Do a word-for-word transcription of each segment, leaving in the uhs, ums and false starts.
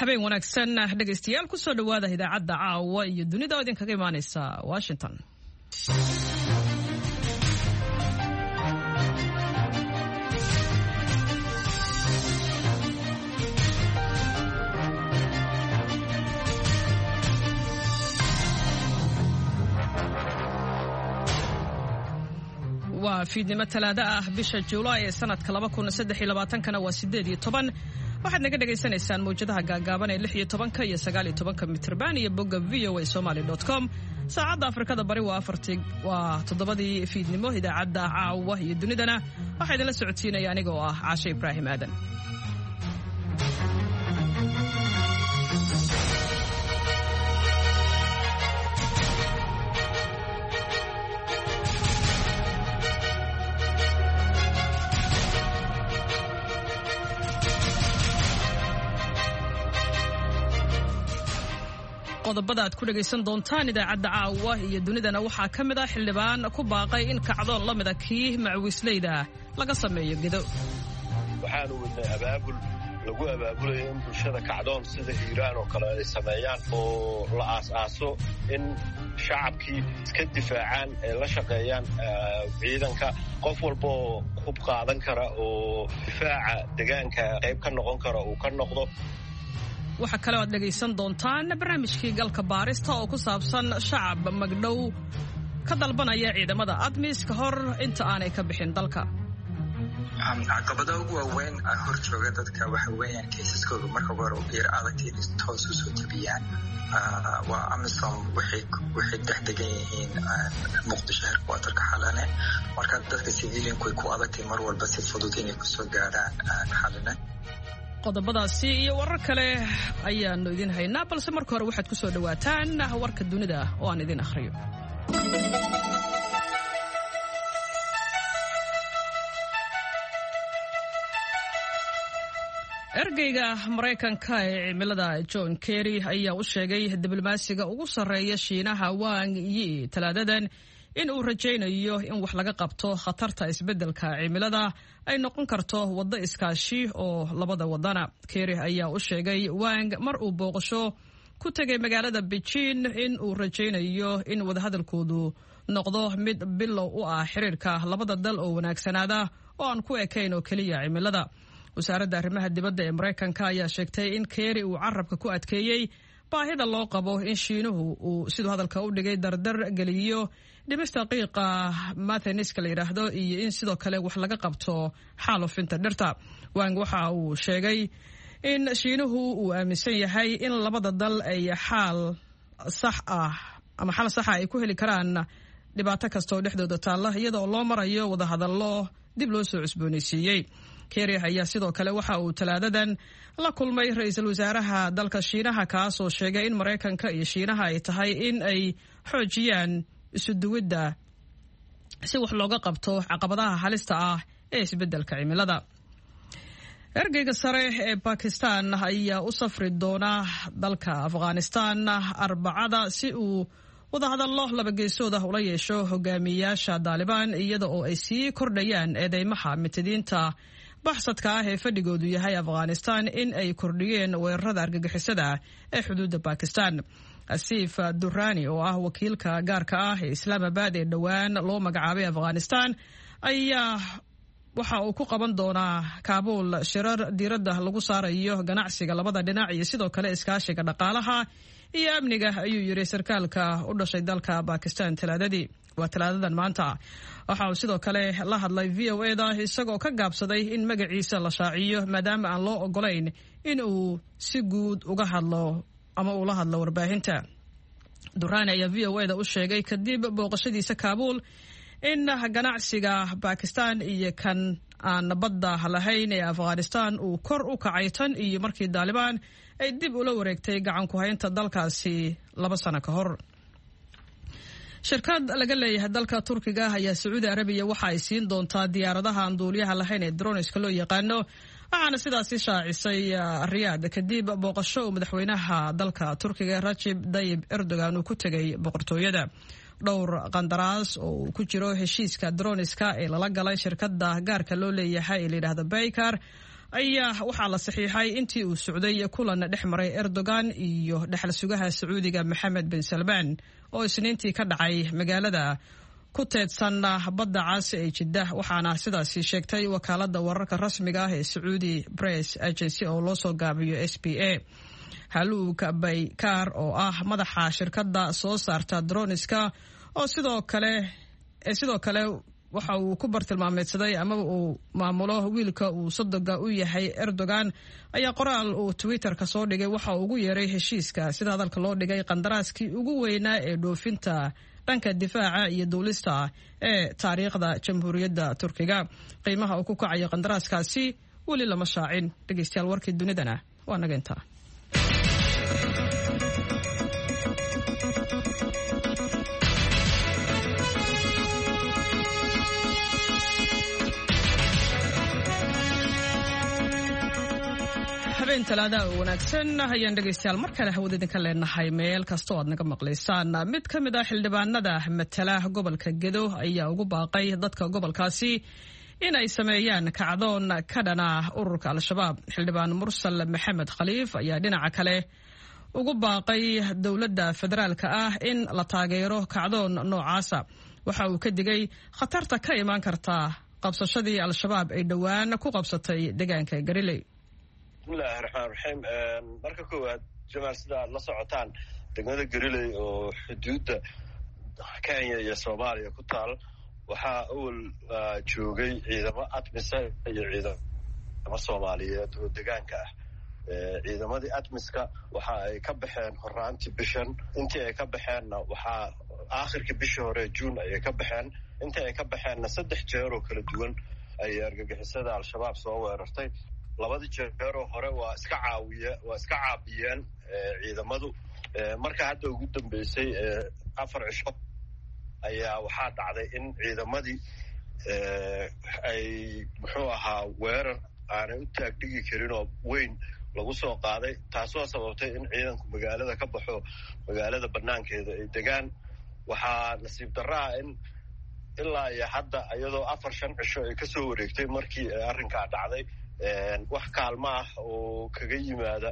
habeen wanaagsan dhegaystayaal ku soo dhawaada idaacadda caawa iyo dunida oo idinkaga imaanaysa Washington. waa fiidnimo talaada ah bisha Juulaay ee sanadka laba kun saddex iyo labaatan kana waa sideed iyo toban waxaad naga dhageysanaysaan mowjadaha gaagaaban ee lix iyo tobanka iyo sagaal iyo tobanka mitirban iyo bogga v o a somali dot com saacadda Afrikada bari waa afartii waa toddobadii fiidnimo idaacadda caawa iyo dunidana waxaa idinla socodsiinaya aniga oo ah Caashe Ibraahim Aadan. qodobada aad ku dhageysan doontaan idaacadda caawa iyo dunidana waxaa ka mid ah xildhibaan ku baaqay in kacdoon la mida kii macwisleyda laga sameeyo gedo. waxaanu wadnay abaabul lagu abaabulayo in bulshada kacdoon sida Iiraan oo kale ay sameeyaan oo la aas-aaso in shacabkii iska difaacaan ee la shaqeeyaan ciidanka qof walba oo hub qaadan kara oo difaaca deegaanka qayb ka noqon kara uu ka noqdo. waxa kale oo aad dhageysan doontaan barnaamijkii galka baarista oo ku saabsan shacab magdhow ka dalbanaya ciidamada ADMIS ka hor inta aanay ka bixin dalka. caqabada ugu waaweyn ee hor jooga dadka waxa weeyaan kiisaskooda marka hore u biir adagtii toos u soo tabiyaan waa amisom waxay waxay dexdegan yihiin muqdisho heerkwatarka xalane marka dadka civilianku ku adagtay mar walba si fudud inay ku soo gaaraan xalane. qodobadaasi iyo warar kale ayaanu idin haynaa balse marka hore waxaad ku soo dhawaataan warka dunida oo aan idin akhriyo. ergeyga Mareykanka ee cimilada John Kerry ayaa u sheegay diblomaasiga ugu sarreeya Shiinaha Wang Yi talaadadan in uu rajaynayo in wax laga qabto khatarta isbeddelka cimilada ay noqon karto waddo iskaashi oo labada wadana. Kerry ayaa u sheegay Wang mar uu booqasho ku tagay magaalada Beijing in uu rajaynayo in wadahadalkoodu noqdo mid bilow u ah xiriirka labada dal oo wanaagsanaada oo aan ku ekayn oo kaliya cimilada. wasaaradda arrimaha dibadda ee Mareykanka ayaa sheegtay in Kerry uu carabka ku adkeeyay baahida loo qabo in Shiinuhu uu sidoo hadalka u dhigay dardar geliyo dhimista qiiqa methaniska la yiraahdo iyo in sidoo kale wax laga qabto xaalufinta dhirta. Wang waxa uu sheegay in Shiinuhu uu aaminsan yahay in labada dal ay xal sax ah ama xal sax ah ay ku heli karaan dhibaato kasta oo dhexdooda taalla iyadoo loo marayo wada hadallo dib loo soo cusboonaysiiyay. Kerry ayaa sidoo kale waxa uu talaadadan la kulmay ra'iisul wasaaraha dalka Shiinaha kaas oo sheegay in Mareykanka iyo Shiinaha ay tahay in ay xoojiyaan isu duwidda si wax looga qabto caqabadaha halista ah ee isbeddelka cimilada. ergeyga sare ee Pakistan ayaa u safri doona dalka Afghanistan Arbacada si uu wadahadallo laba geesood ah ula yeesho hogaamiyayaasha Taliban iyada oo ay sii kordhayaan eedeymaha mitidiinta baxsadka ah ee fadhigoodu yahay Afghanistan in ay kordhiyeen weerarada argagixisada ee xuduudda Pakistan. Asif Durrani oo ah wakiilka gaarka ah ee Islamabad ee dhawaan loo magacaabay Afghanistan ayaa waxa uu ku qaban doonaa Kabul shirar diiradda lagu saarayo ganacsiga labada dhinac iyo sidoo kale iskaashiga dhaqaalaha iyo amniga ayuu yiri sarkaalka u dhashay dalka Pakistan talaadadii. waa talaadadan maanta waxa uu sidoo kale la hadlay V O A da isagoo ka gaabsaday in magaciisa la shaaciyo maadaama aan loo ogolayn in uu si guud uga hadlo ama uu la hadlo warbaahinta. Durrani ayaa V O A da u sheegay kadib booqashadiisa Kabul in ganacsiga Pakistan iyo kan aan badda lahayn ee Afghanistan uu kor u kacay tan iyo markii Taliban ay dib ula wareegtay gacan ku haynta dalkaasi laba sano ka hor. shirkad laga leeyahay dalka Turkiga ayaa Saudi Arabia waxa ay siin doontaa diyaaradaha aan duuliyaha lahayn ee droneska loo yaqaano waxaana sidaasi shaacisay Riyadh kadib booqasho madaxweynaha dalka Turkiga Recep Tayyip Erdogan uu ku tagay boqortooyada. dhowr qandaraas oo ku jiro heshiiska droneska ee lala galay shirkadda gaarka loo leeyahay ee la yiraahdo Baykar ayaa waxaa la saxiixay intii uu socday kulan dhex maray Erdogan iyo dhaxal sugaha Sacuudiga Mohammed bin Salman oo isniintii ka dhacay magaalada ku teedsan badda cas ee Jeddah, waxaana sidaasi sheegtay wakaalada wararka rasmiga ah ee Saudi Press Agency oo loo soo gaabiyo S P A. Haluuk Baykar oo ah madaxa shirkadda soo saarta droniska oo sidoo kale ee sidoo kale waxa uu ku bartilmaameedsaday ama uu maamulo wiilka uu sadoga u yahay Erdogan ayaa qoraal uu Twitter ka soo dhigay waxa uu ugu yeeray heshiiska sida hadalka loo dhigay qandaraaskii ugu weynaa ee dhoofinta dhanka difaaca iyo duulista ee taariikhda Jamhuuriyadda Turkiga. Qiimaha uu ku kacayo qandaraaskaasi wali lama shaacin. Dhageystayaal, warkii dunidana waa naga intaa. habeen talaada oo wanaagsan ayaan dhageystayaal mar kale hawada idinka leenahay meel kasta oo aad naga maqlaysaan. mid ka mid ah xildhibaanada matala gobolka Gedo ayaa ugu baaqay dadka gobolkaasi in ay sameeyaan kacdoon ka dhana ururka Al-Shabaab. Xildhibaan Mursal Maxamed Khaliif ayaa dhinaca kale ugu baaqay dowladda federaalka ah in la taageero kacdoon noocaasa. waxa uu ka digay khatarta ka imaan karta qabsashadii Al-Shabaab ay dhawaan ku qabsatay deegaanka Gariley. bismillahi raxmaan raxiim. marka koowaad jamaal sida aad la socotaan degmada Gariley oo xuduudda Kenya iyo Soomaaliya ku taal waxaa awal joogay ciidamo ATMIS iyo ciidamo Soomaaliyeed oo deegaanka ah. ciidamadii ATMISka waxa ay ka baxeen horaantii bishan, intii ay ka baxeenna waxaa aakhirkii bishii hore June ay ka baxeen. intii ay ka baxeenna saddex jeer oo kala duwan ay argagixisada Al-Shabaab soo weerartay. labadii jeeroo hore waa iska caawiye waa iska caabiyeen ciidamadu. marka hadda ugu dambeysay afar cisho ayaa waxaa dhacday in ciidamadii ay muxuu ahaa weerar aanay u taagdhigi karin oo weyn lagu soo qaaday, taasoo sababtay in ciidanku magaalada ka baxo magaalada banaankeeda ay degaan. waxaa nasiib darro ah in ilaa iyo hadda iyadoo afar shan cisho ay kasoo wareegtay markii arrinkaa dhacday wax kaalmo ah oo kaga yimaada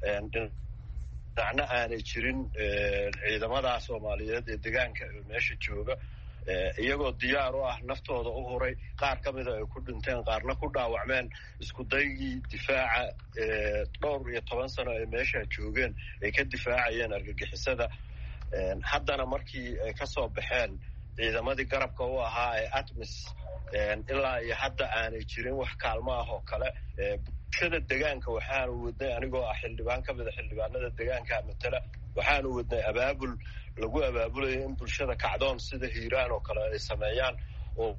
dhinacna aanay jirin ciidamada Soomaaliyeed ee deegaanka meesha jooga, iyagoo diyaar u ah naftooda u huray. qaar ka mida ay ku dhinteen, qaarna ku dhaawacmeen isku daygii difaaca dhowr iyo toban sano ay meesha joogeen ay ka difaacayeen argagixisada. haddana markii ay ka soo baxeen ciidamadii garabka u ahaa ee ATMIS ilaa iyo hadda aanay jirin wax kaalmo ah oo kale. bulshada deegaanka waxaanu wadnay, anigoo ah xildhibaan ka mida xildhibaanada deegaanka matala, waxaanu wadnay abaabul lagu abaabulayo in bulshada kacdoon sida Hiiraan oo kale ay sameeyaan oo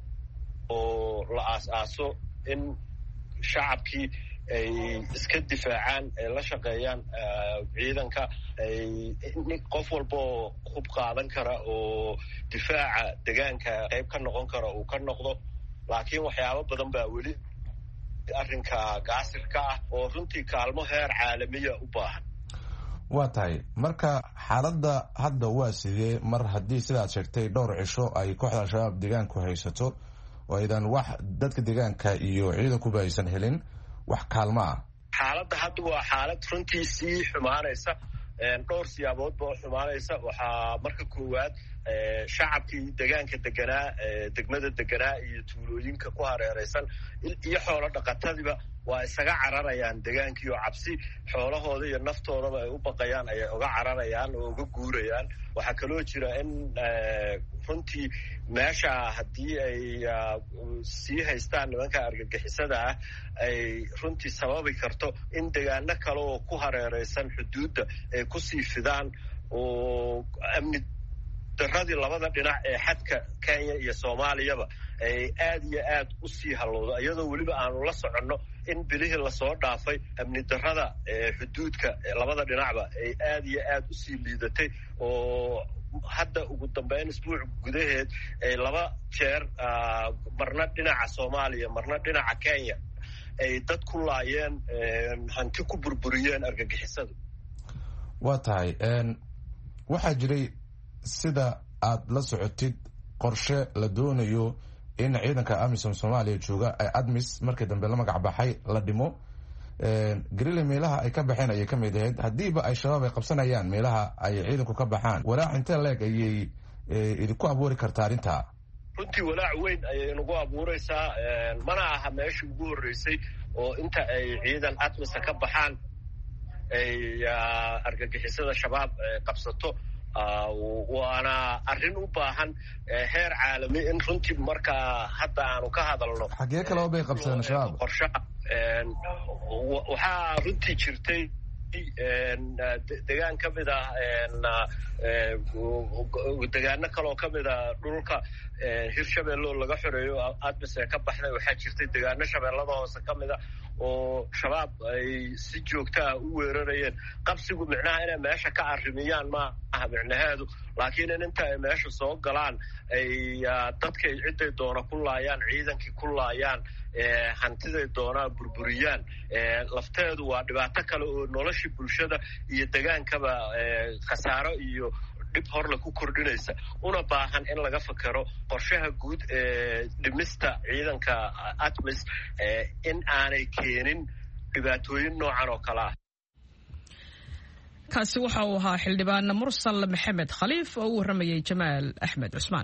oo la aas-aaso in shacabkii ay iska difaacaan, ay la shaqeeyaan ciidanka, ay qof walba oo hub qaadan kara oo difaaca deegaanka qayb ka noqon kara uu ka noqdo. laakiin waxyaabo badan baa weli arrinka gaasirka ah oo runtii kaalmo heer caalamiya u baahan. waa tahay marka xaaladda hadda waa sidee mar haddii sidaad sheegtay dhowr cisho ay kooxda Al-Shabaab deegaanku haysato oo aydan wax dadka deegaanka iyo ciidankuba aysan helin wax kaalmo ah? xaaladda hadda waa xaalad runtii sii xumaanaysa, dhowr siyaaboodba oo xumaanaysa. waxaa marka koowaad shacabkii deegaanka deganaa, degmada deganaa iyo tuulooyinka ku hareeraysan iyo xoolo dhaqatadiiba waa isaga cararayaan deegaankii oo cabsi xoolahooda iyo naftoodaba ay u baqayaan ayay uga cararayaan oo uga guurayaan. waxaa kaloo jira in runtii meesha haddii ay sii haystaan nimanka argagixisada ah ay runtii sababi karto in deegaano kale oo ku hareeraysan xuduudda ay kusii fidaan oo amni daradii labada dhinac ee xadka Kenya iyo Soomaaliyaba ay aad iyo aad u sii halowdo, iyadoo weliba aanu la soconno in bilihii lasoo dhaafay amni darada ee xuduudka labada dhinacba ay aad iyo aad u sii liidatay oo hadda ugu dambeyn isbuuc gudaheed ay laba jeer marna dhinaca Soomaaliya marna dhinaca Kenya ay dad ku laayeen, hanti ku burburiyeen argagixisadu. waa tahay waxaa jiray sida aad la socotid qorshe la doonayo in ciidanka AMISOM Soomaaliya jooga ay ATMIS markii dambe la magac baxay la dhimo garile meelaha ay ka baxeen ayay ka mid ahayd. haddiiba ay shabaab ay qabsanayaan meelaha ay ciidanku ka baxaan, walaac intee leeg ayay idinku abuuri kartaa arrintaa? runtii walaac weyn ayay nagu abuuraysaa. mana aha meeshii ugu horreysay oo inta ay ciidan atmisa ka baxaan ay argagixisada shabaab qabsato. waana arrin u baahan heer caalami in runtii markaa hadda aanu ka hadalno. xaggee kaloo bay qabsadeen shabaab? qorshaha waxaa runtii jirtay degaan ka mid ah degaano kaloo ka mid a dhulka hirshabeelle oo laga xoreeyo admis ee ka baxday. waxaa jirtay degaano shabeellada hoose ka mid a oo shabaab ay si joogta ah u weerarayeen. qabsigu micnaha inay meesha ka arrimiyaan ma aha micnaheedu, laakiin in inta ay meesha soo galaan ay dadkay cidday doona ku laayaan, ciidankii ku laayaan, hantiday doonaan burburiyaan. lafteedu waa dhibaato kale oo noloshii bulshada iyo degaankaba khasaaro iyo dhib horle ku kordhinaysa, una baahan in laga fakero qorshaha guud ee dhimista ciidanka atmis in aanay keenin dhibaatooyin noocan oo kale ah. kaasi waxa uu ahaa xildhibaan mursal maxamed khaliif oo u warramayay jamaal axmed cusmaan.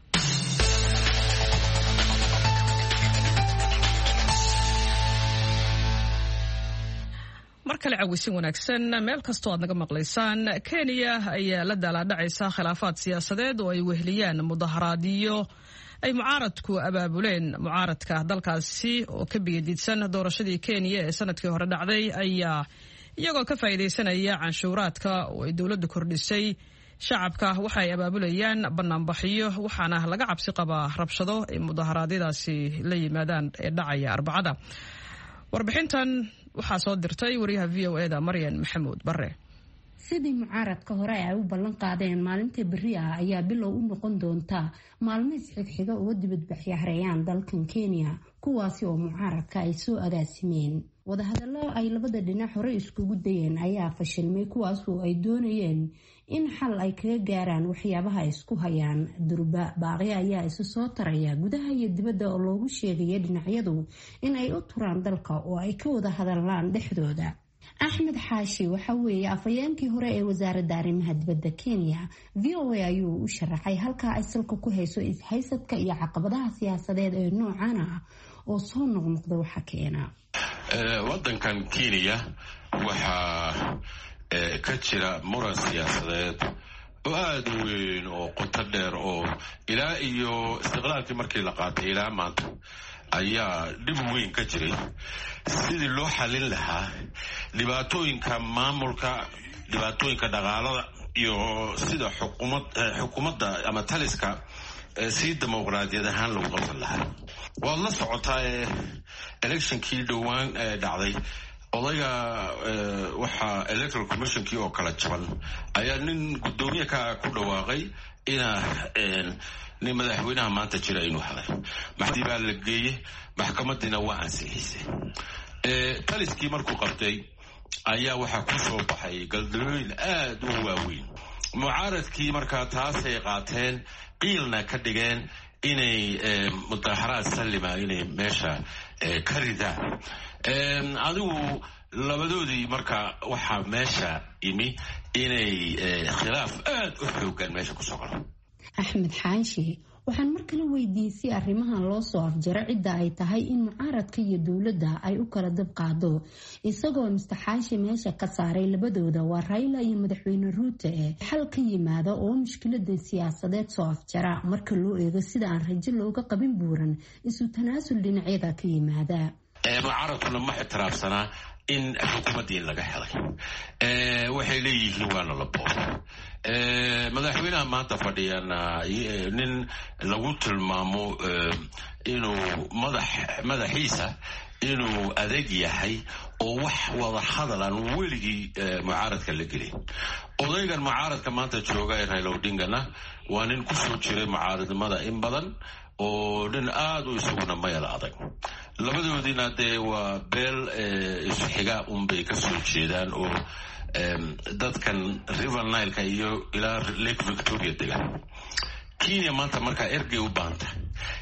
mar kale cawisin wanaagsan meel kastoo aad naga maqlaysaan. kenya ayaa la daalaadhacaysa khilaafaad siyaasadeed oo ay weheliyaan mudaharaadyo ay mucaaradku abaabuleen. mucaaradka dalkaasi oo ka biyadiidsan doorashadii kenya ee sanadkii hore dhacday ayaa iyagoo ka faa'iidaysanaya canshuuraadka oo ay dowladdu kordhisay shacabka waxa ay abaabulayaan banaanbaxyo, waxaana laga cabsi qabaa rabshado ay mudaharaadyadaasi la yimaadaan ee dhacaya arbacada. warbixintan waxaa soo dirtay wariyaha v o eda maryan maxamuud bare. sidii mucaaradka hore ay u ballan qaadeen maalinta berri ah ayaa bilow u noqon doonta maalmo isxigxiga oo dibadbaxyo hareeyaan dalkan kenya, kuwaasi oo mucaaradka ay soo agaasimeen. wadahadallo ay labada dhinac hore iskugu dayeen ayaa fashilmay, kuwaas oo ay doonayeen in xal ay kaga gaaraan waxyaabaha isku hayaan. durba baaqyo ayaa isu soo taraya gudaha iyo dibadda oo loogu sheegaya dhinacyadu in ay u turaan dalka oo ay ka wada hadallaan dhexdooda. axmed xaashi waxa weeye afhayeenkii hore ee wasaaradda arrimaha dibadda kenya. v o a ayuu u sharaxay halkaa ay salka ku hayso ishaysadka iyo caqabadaha siyaasadeed ee noocan ah oo soo noqnoqda waxa keena. wadankan kenya waxaa ka jira muran siyaasadeed oo aad u weyn oo qoto dheer oo ilaa iyo istiqlaalkii markii la qaatay ilaa maanta ayaa dhib weyn ka jiray sidii loo xallin lahaa dhibaatooyinka maamulka, dhibaatooyinka dhaqaalada iyo sida xukuumad xukuumadda ama taliska si dimuqraadiyad ahaan lagu qabsan lahaa. waad la socotaa electionkii dhowaan dhacday, odayga waxaa electoral commissionkii oo kala jaban ayaa nin guddoomiye ka ku dhawaaqay inaa nin madaxweynaha maanta jira inuu helay. maxdii baa la geeyey, maxkamadiina waa ansixisay. taliskii markuu qabtay ayaa waxaa ku soo baxay galdalooyin aad u waaweyn. mucaaradkii markaa taasay qaateen, qiilna ka dhigeen inay mudaharaad sallima inay meesha ka ridaan. adigu labadoodii marka waxaa meesha imi inay khilaaf aad u xoogan meesha ku soo galo. axmed xaashi waxaan mar kale weydiiyey si arrimahan loo soo afjaro cidda ay tahay in mucaaradka iyo dowladda ay u kala dab qaado, isagoo mister xaashi meesha ka saaray labadooda waa Raila iyo madaxweyne Ruto ee xal ka yimaada oo mushkilada siyaasadeed soo afjara marka loo eego sida aan rajo looga qabin buuran isu tanaasul dhinacyada ka yimaada. mucaaradkuna ma ixtiraafsanaa in xukuumaddii laga helay. waxay leeyihiin waana la boobay. madaxweynaha maanta fadhiyana nin lagu tilmaamo inuu madax madaxiisa inuu adeeg yahay oo wax wada hadal aan weligii mucaaradka la gelin. odaygan mucaaradka maanta jooga ee Raila Odingana waa nin ku soo jiray mucaaradnimada in badan oo nin aad u isaguna mayal adag. labadoodiina dee waa beel isxiga unbay ka soo jeedaan oo dadkan river nileka iyo ilaa lake victoria degan. kenya maanta markaa ergey u baahanta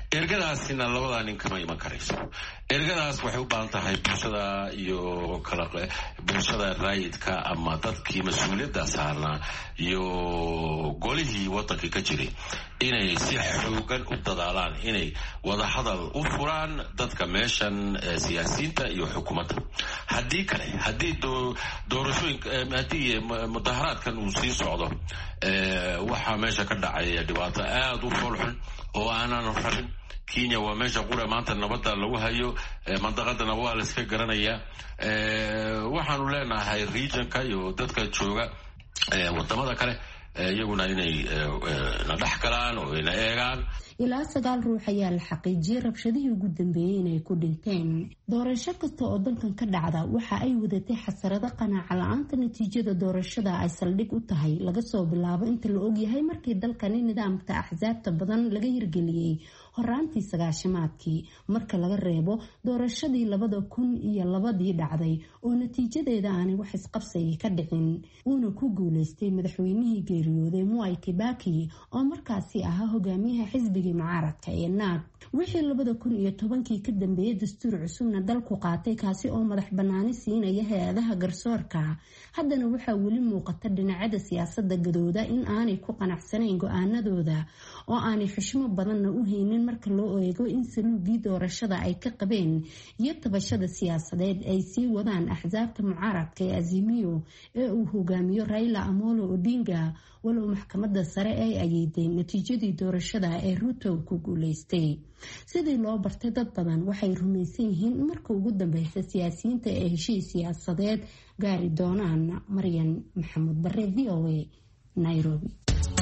ergadaasina labadaa nin kama iman karayso. ergadaas waxay u baahan tahay bulshada iyo kala bulshada raayidka ama dadkii mas-uuliyadda saarnaa iyo golihii waddankii ka jiray inay si xoogan u dadaalaan inay wadahadal u furaan dadka meeshan siyaasiyiinta iyo xukuumadda. haddii kale haddii doorashooyinka haddii mudaharaadkan uu sii socdo waxaa meesha ka dhacaya dhibaato aada u foolxun oo aanan rabin. kenya waa meesha qura maanta nabadda lagu hayo, mandaqadana waa la iska garanayaa. waxaanu leenahay regionka iyo dadka jooga wadamada kale iyaguna inay na dhex galaan oo ina eegaan. ilaa sagaal ruux ayaa la xaqiijiyay rabshadihii ugu dambeeyey inay ku dhinteen. doorasho kasta oo dalkan ka dhacda waxa ay wadatay xasarado qanaaca la-aanta natiijada doorashada ay saldhig u tahay laga soo bilaabo inta la ogyahay markii dalkani nidaamka axsaabta badan laga hirgeliyey horaantii sagaashamaadkii, marka laga reebo doorashadii labada kun iyo labadii dhacday oo natiijadeeda aanay wax isqabsayay ka dhicin, uuna ku guuleystay madaxweynihii geeriyooday Mwai Kibaki oo markaasi ahaa hogaamiyaha xisbiga mucaaradka ee naag. wixii labada kun iyo tobankii ka dambeeyay dastuur cusubna dalku qaatay kaasi oo madax banaani siinaya hay-adaha garsoorka. haddana waxaa weli muuqata dhinacyada siyaasada gadooda in aanay ku qanacsanayn go-aanadooda oo aanay xushmo badanna u haynin marka loo eego in saluugii doorashada ay ka qabeen iyo tabashada siyaasadeed ay sii wadaan axsaabta mucaaradka ee Azimio ee uu hogaamiyo Raila Amolo Odinga, walow maxkamadda sare ay ayeeday natiijadii doorashada ee Ruto ku guuleystay. sidii loo bartay dad badan waxay rumaysan yihiin in marka ugu dambeysa siyaasiyiinta ee heshiis siyaasadeed gaari doonaan. Maryan Maxamuud Bare, V O A, Nairobi.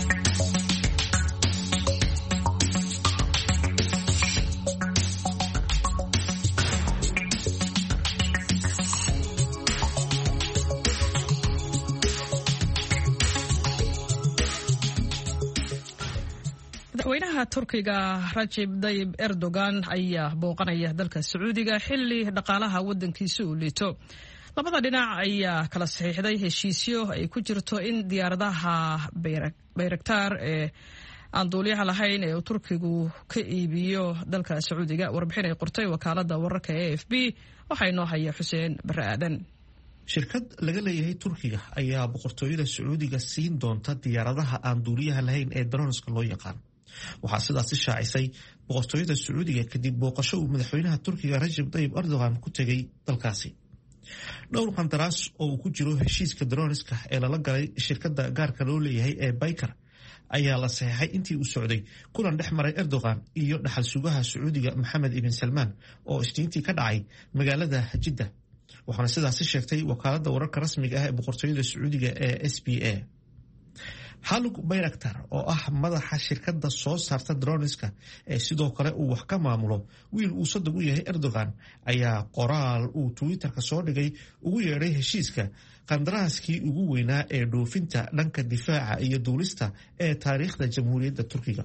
madaxweynaha Turkiga Recep Tayyip Erdogan ayaa booqanaya dalka Sacuudiga xilli dhaqaalaha wadankiisa uu liito. labada dhinac ayaa kala saxiixday heshiisyo ay ku jirto in diyaaradaha Bayraktar ee aan duuliyaha lahayn ee Turkigu ka iibiyo dalka Sacuudiga. warbixin ay qortay wakaalada wararka A F P waxay noo haya Xuseen Bare Aadan. shirkad laga leeyahay Turkiga ayaa boqortooyada Sacuudiga siin doonta diyaaradaha aan duuliyaha lahayn ee droneska loo yaqaan. waxaa sidaasi shaacisay boqortooyada Sacuudiga kadib booqasho uu madaxweynaha Turkiga Recep Tayyip Erdogan ku tegay dalkaasi. dhowr qandaraas oo uu ku jiro heshiiska droneska ee lala galay shirkadda gaarka loo leeyahay ee Baykar ayaa la saxeexay intii uu socday kulan dhex maray Erdogan iyo dhaxal sugaha Sacuudiga Mohammed ibn Salman oo isniintii ka dhacay magaalada Jeddah. waxaana sidaasi sheegtay wakaalada wararka rasmiga ah ee boqortooyada Sacuudiga ee S B A. Haluk Bayraktar oo ah madaxa shirkadda soo saarta droneska ee sidoo kale uu wax ka maamulo wiil uu saddex u yahay Erdogan ayaa qoraal uu Twitterka soo dhigay ugu yeedhay heshiiska qandaraaskii ugu weynaa ee dhoofinta dhanka difaaca iyo duulista ee taariikhda jamhuuriyadda Turkiga.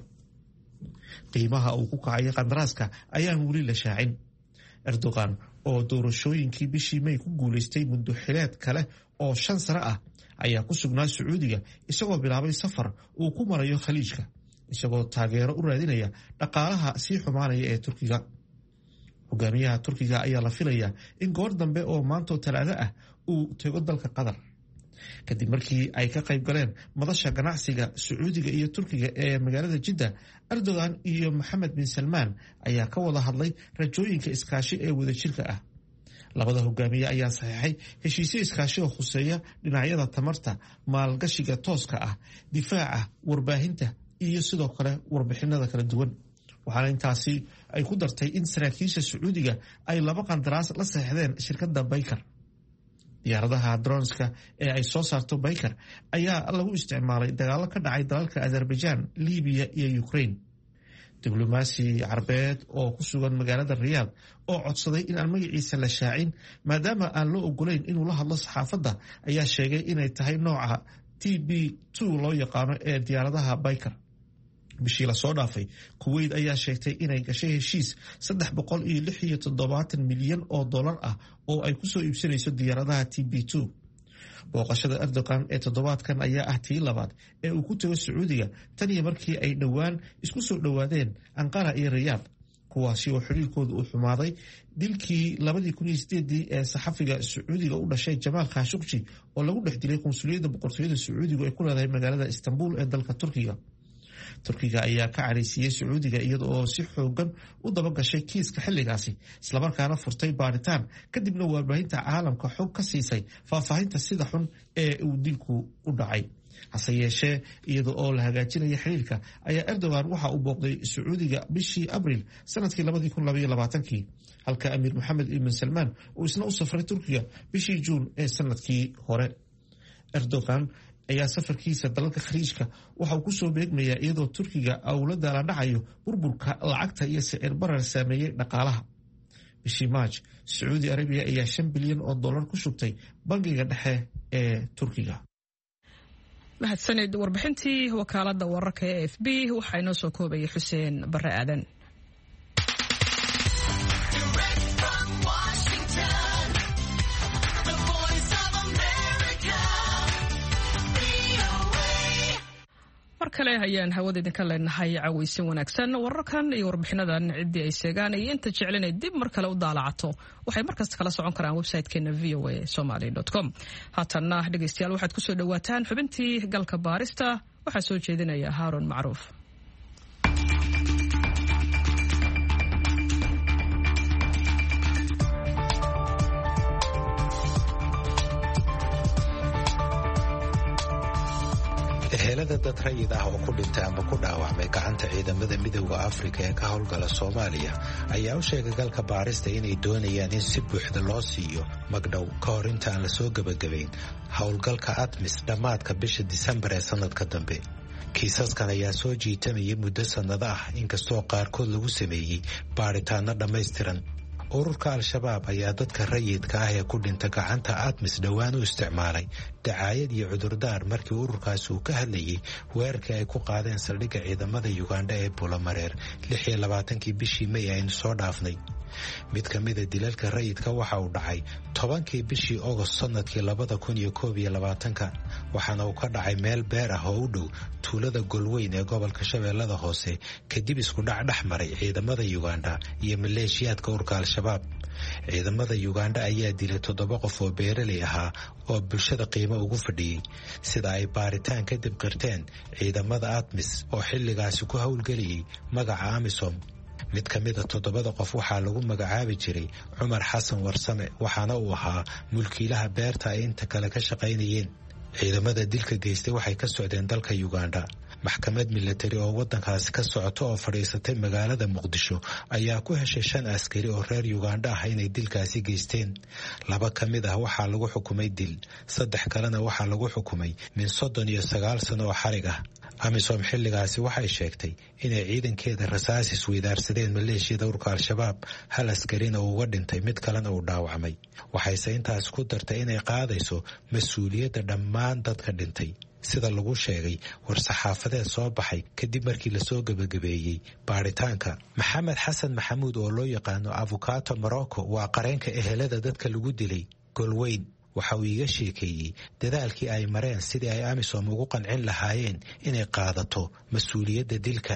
qiimaha uu ku kacay qandaraaska ayaan weli la shaacin. Erdogan oo doorashooyinkii bishii May ku guuleystay muddo xileed kale oo shan sano ah ayaa ku sugnaa Sacuudiga isagoo bilaabay safar uu ku marayo khaliijka isagoo taageero u raadinaya dhaqaalaha sii xumaanaya ee Turkiga. hogaamiyaha Turkiga ayaa la filayaa in goor dambe oo maanta Talaado ah uu tago dalka Qatar kadib markii ay ka qayb galeen madasha ganacsiga Sacuudiga iyo Turkiga ee magaalada Jeddah. Erdogan iyo Mohammed bin Salman ayaa ka wada hadlay rajooyinka iskaashi ee wadajirka ah. labada hogaamiye ayaa saxeexay heshiisyo iskaashi oo khuseeya dhinacyada tamarta, maalgashiga tooska ah, difaaca, warbaahinta iyo sidoo kale warbixinada kala duwan. waxaana intaasi ay ku dartay in saraakiisha Sacuudiga ay laba qandaraas la saxeexdeen shirkadda Baykar. diyaaradaha droneska ee ay soo saarto Baykar ayaa lagu isticmaalay dagaalo ka dhacay dalalka Azerbaijan, Libiya iyo Ukraine. diblomaasi carbeed oo ku sugan magaalada Riyadh oo codsaday in aan magaciisa la shaacin maadaama aan loo ogolayn inuu la hadlo saxaafadda ayaa sheegay inay tahay nooca T B two loo yaqaano ee diyaaradaha Baykar. bishii la soo dhaafay Kuwait ayaa sheegtay inay gashay heshiis saddex boqol iyo lix iyo toddobaatan milyan oo dollar ah oo ay ku soo iibsanayso diyaaradaha T B two. booqashada Erdogan ee toddobaadkan ayaa ah tii labaad ee uu ku tago Sacuudiga tan iyo markii ay dhowaan isku soo dhowaadeen Ankara iyo Riyadh kuwaasi oo xiriirkooda uu xumaaday dilkii labadii kun iyo sideedii ee saxafiga sacuudiga u dhashay jamaal khashoggi oo lagu dhex dilay qunsuliyadda boqortooyada sacuudigu ay ku leedahay magaalada istanbul ee dalka turkiga. turkiga ayaa ka caraysiiyey sacuudiga iyada oo si xoogan u dabagashay kiiska xilligaasi islamarkaana furtay baaritaan kadibna warbaahinta caalamka xog ka siisay faahfaahinta sida xun ee uu dilku u dhacay. hase yeeshee iyada oo la hagaajinaya xiriirka ayaa erdogan waxa uu booqday sacuudiga bishii abriil sanadkii labadii kun labaiyo labaatankii halka amiir moxamed ibn salmaan uu isna u safray turkiga bishii juun ee sanadkii hore. erdogan ayaa safarkiisa dalalka khaliijka waxa uu kusoo beegmayaa iyadoo turkiga uu la dhacayo burburka lacagta iyo sicir barar saameeyey dhaqaalaha. bishii maaj sacuudi arabiya ayaa shan bilyan oo dollar ku shubtay bangiga dhexe ee turkiga. mahadsanid warbixintii wakaalada wararka ee f b waxaa inoo soo koobayay xuseen bare aadan. mar kale ayaan hawada idinka leenahay cawaysin wanaagsan. wararkan iyo warbixinadan ciddii ay sheegaan iyo inta jeclinay dib mar kale u daalacato waxay markasta kala socon karaan website-keena v o a somali dot com. haatanna dhegaystayaal waxaad kusoo dhawaataan xubintii galka baarista waxaa soo jeedinaya haaruun macruuf. ehelada dad rayid ah oo ku dhintay ama ku dhaawacmay gacanta ciidamada midowda afrika ee ka howlgala soomaaliya ayaa u sheegay galka baarista inay doonayaan in si buuxda loo siiyo magdhow ka hor inta aan la soo gebagabayn howlgalka atmis dhammaadka bisha disembar ee sanadka dambe. kiisaskan ayaa soo jiitamayay muddo sannado ah inkastoo qaarkood lagu sameeyey baaritaano dhammaystiran. ururka al-shabaab ayaa dadka rayidka ah ee ku dhinta gacanta atmis dhowaan u isticmaalay dacaayad iyo cudurdaar markii ururkaasi uu ka hadlayay weerarkii ay ku qaadeen saldhigga ciidamada yugandha ee buulamareer lix iyo labaatankii bishii may aynu soo dhaafnay. mid ka mida dilalka rayidka waxa uu dhacay tobankii bishii ogost sanadkii labada kun iyo koob iyo labaatanka waxaana uu ka dhacay meel beer ah oo u dhow tuulada golweyn ee gobolka shabeellada hoose kadib isku dhac dhex maray ciidamada yugandha iyo maleeshiyaadka ururka al-shabaab. ciidamada yugandha ayaa dilay toddoba qof oo beeraley ahaa oo bulshada qiimo ugu fadhiyey sida ay baaritaan kadib qirteen ciidamada atmis oo xilligaasi ku howlgeliyey magaca amisom. mid ka mida toddobada qof waxaa lagu magacaabi jiray cumar xasan warsame waxaana uu ahaa mulkiilaha beerta ay inta kale ka shaqaynayeen. ciidamada dilka geystay waxay ka socdeen dalka yugandha. maxkamad milatari oo waddankaasi ka socota oo fadhiisatay magaalada muqdisho ayaa ku heshay shan askari oo reer yugandha ah inay dilkaasi geysteen. laba ka mid ah waxaa lagu xukumay dil, saddex kalena waxaa lagu xukumay min soddon iyo sagaal sano oo xarig ah. amisom xilligaasi waxay sheegtay inay ciidankeeda rasaas isweydaarsadeen maleeshiyada ururka al-shabaab, hal askarina uu uga dhintay mid kalena uu dhaawacmay. waxayse intaas ku dartay inay qaadayso mas-uuliyadda dhammaan dadka dhintay sida lagu sheegay war-saxaafadeed soo baxay kadib markii lasoo gebagabeeyey baaritaanka. maxamed xasan maxamuud oo loo yaqaano avukato morocco waa qareenka ehelada dadka lagu dilay golweyn. waxa uu iiga sheekeeyey dadaalkii ay mareen sidii ay amisom ugu qancin lahaayeen inay qaadato mas-uuliyadda dilka.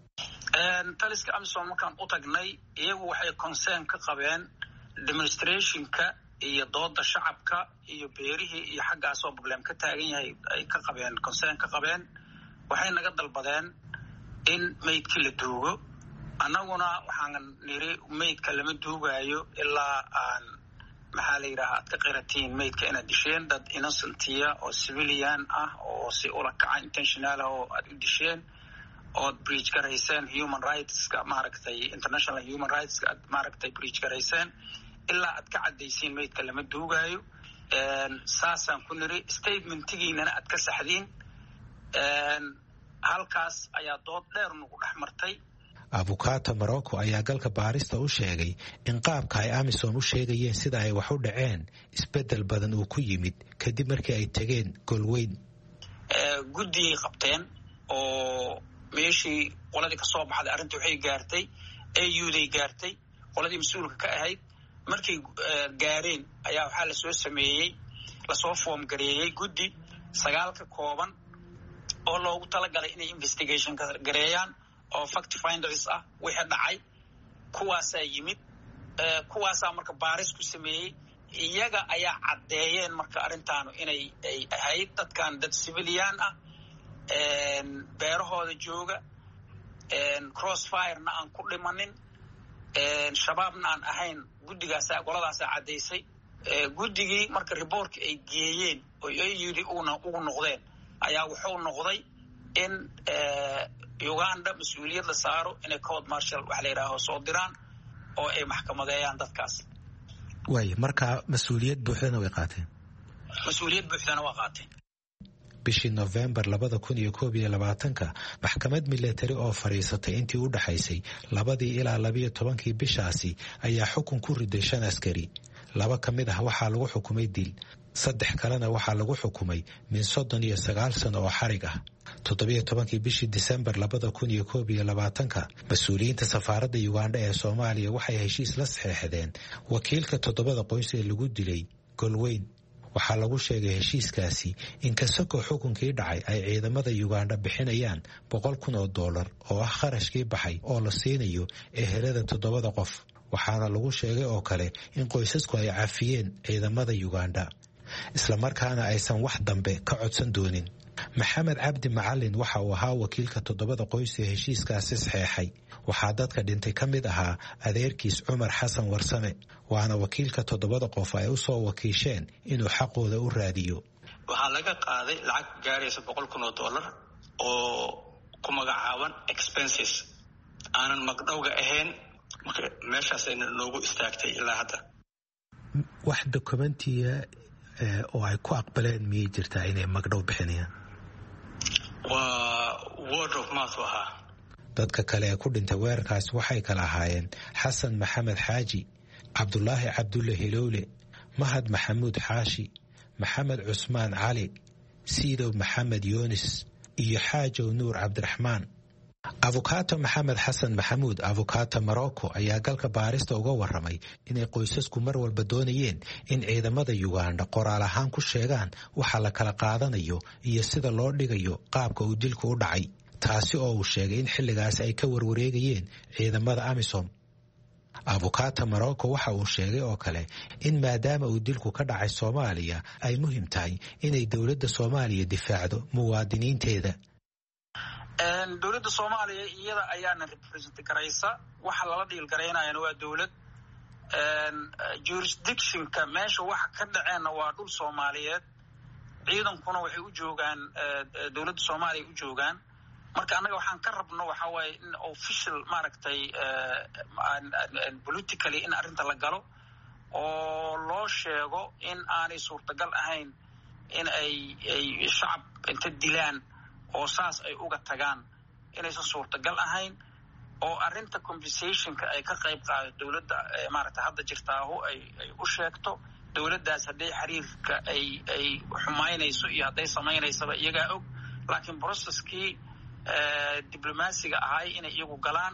taliska amisom markaan u tagnay iyagu waxay concern ka qabeen demonstrationka iyo dooda shacabka iyo beerihii iyo xaggaasoo problem ka taagan yahay ay ka qabeen concern ka qabeen. waxay naga dalbadeen in maydkii la duugo. annaguna waxaan niri maydka lama duugaayo ilaa aan maxaa la yidhaha aad ka qiratiin maydka inaad disheen dad innocentiya oo civilian ah oo si ula kaca intentional ah oo aad u disheen ood breach garayseen human rightska maaragtay international human rightska aad maaragtay breach garayseen ilaa aad ka caddaysiin maydka lama duugaayo. saasaan ku niri statementigiinana aad ka saxdiin. halkaas ayaa dood dheer nagu dhex martay. abukato morocco ayaa galka baarista u sheegay in qaabka ay amisom u sheegayeen sida ay wax u dhaceen isbeddel badan uu ku yimid kadib markii ay tegeen golweyn. guddiyay qabteen oo meeshii qoladii ka soo baxday arrinta waxay gaartay a u day gaartay qoladii mas-uulka ka ahayd. markay gaareen ayaa waxaa lasoo sameeyey lasoo foom gareeyey guddi sagaal ka kooban oo loogu talagalay inay investigation gareeyaan oo fact finders ah wixii dhacay kuwaasaa yimid kuwaasaa marka baaris ku sameeyey iyaga ayaa caddeeyeen marka arrintaanu inay ay ahayd dadkan dad civilian ah beerahooda jooga crossfirena aan ku dhimanin shabaabna aan ahayn guddigaasa goladaasaa caddaysay guddigii marka reportka ay geeyeen oo ay yidhi una ugu noqdeen ayaa wuxuu noqday in uganda mas-uuliyad la saaro inay code marshal wax la yidhaaho soo diraan oo ay maxkamadeeyaan dadkaas waay marka mas-uuliyad buuxdana way qaateen mas-uuliyad buuxdana waa qaateen bishii November labada kun iyo koob iyo labaatanka maxkamad military oo fariisatay intii u dhaxaysay labadii ilaa labiyo tobankii bishaasi ayaa xukun ku riday shan askari laba ka mid ah waxaa lagu xukumay dil saddex kalena waxaa lagu xukumay min soddon iyo sagaal sano oo xarig ah toddobiyo tobankii bishii December labada kun iyo koob iyo labaatanka mas-uuliyiinta safaaradda Uganda ee Soomaaliya waxay heshiis la saxeexdeen wakiilka toddobada qoys ee lagu dilay Golweyn waxaa lagu sheegay heshiiskaasi in kasako xukunkii dhacay ay ciidamada Uganda bixinayaan boqol kun oo dollar oo ah kharashkii baxay oo la siinayo ehelada toddobada qof waxaana lagu sheegay oo kale in qoysasku ay cafiyeen ciidamada Uganda isla markaana aysan wax dambe ka codsan doonin maxamed cabdi macalin waxa uu ahaa wakiilka toddobada qoys ee heshiiskaasi saxeexay waxaa dadka dhintay ka mid ahaa adeerkiis Cumar Xasan Warsame waana wakiilka toddobada qof ay u soo wakiisheen inuu xaqooda u raadiyo waxaa laga qaaday lacag gaaraysa boqol kun oo dollar oo ku magacaaban expenses aanan magdhowga ahayn marka meeshaas ay noogu istaagtay ilaa hadda wax dokumentiya oo ay ku aqbaleen miyay jirtaa inay magdhow bixinayaan waa word of mouth ahaa dadka kale ee ku dhintay weerarkaasi waxay kala ahaayeen xasan maxamed xaaji cabdulaahi cabdulle hilowle mahad maxamuud xaashi maxamed cusmaan cali siidow maxamed yoonis iyo xaajow nuur cabdiraxmaan avukaato maxamed xasan maxamuud avukaato Morocco ayaa galka baarista uga waramay inay qoysasku mar walba doonayeen in ciidamada Uganda qoraal ahaan ku sheegaan waxa la kala qaadanayo iyo sida loo dhigayo qaabka uu dilku u dhacay taasi oo uu sheegay in xilligaas ay ka warwareegayeen ciidamada AMISOM avukaato Morocco waxa uu sheegay oo kale in maadaama uu dilku ka dhacay Soomaaliya ay muhiim tahay inay dawladda Soomaaliya difaacdo muwaadiniinteeda dowladda Soomaaliya iyada ayaana represent garaysa waxa lala dhiil gareynayana waa dowlad jurisdictionka meesha waxa ka dhaceena waa dhul Soomaaliyeed ciidankuna waxay u joogaan dowladda Soomaaliya u joogaan marka anaga waxaan ka rabno waxa waaye in official maaragtay politically in arrinta la galo oo loo sheego in aanay suurtagal ahayn in ay ay shacab inta dilaan oo saas ay uga tagaan inaysan suurtagal ahayn oo arrinta compensationka ay ka qayb qaado dowladda maaragtay hadda jirtaahu ay ay u sheegto dowladdaas hadday xiriirka ay ay xumaynayso iyo hadday samaynaysaba iyagaa og laakiin processkii diblomaasiga ahay inay iyagu galaan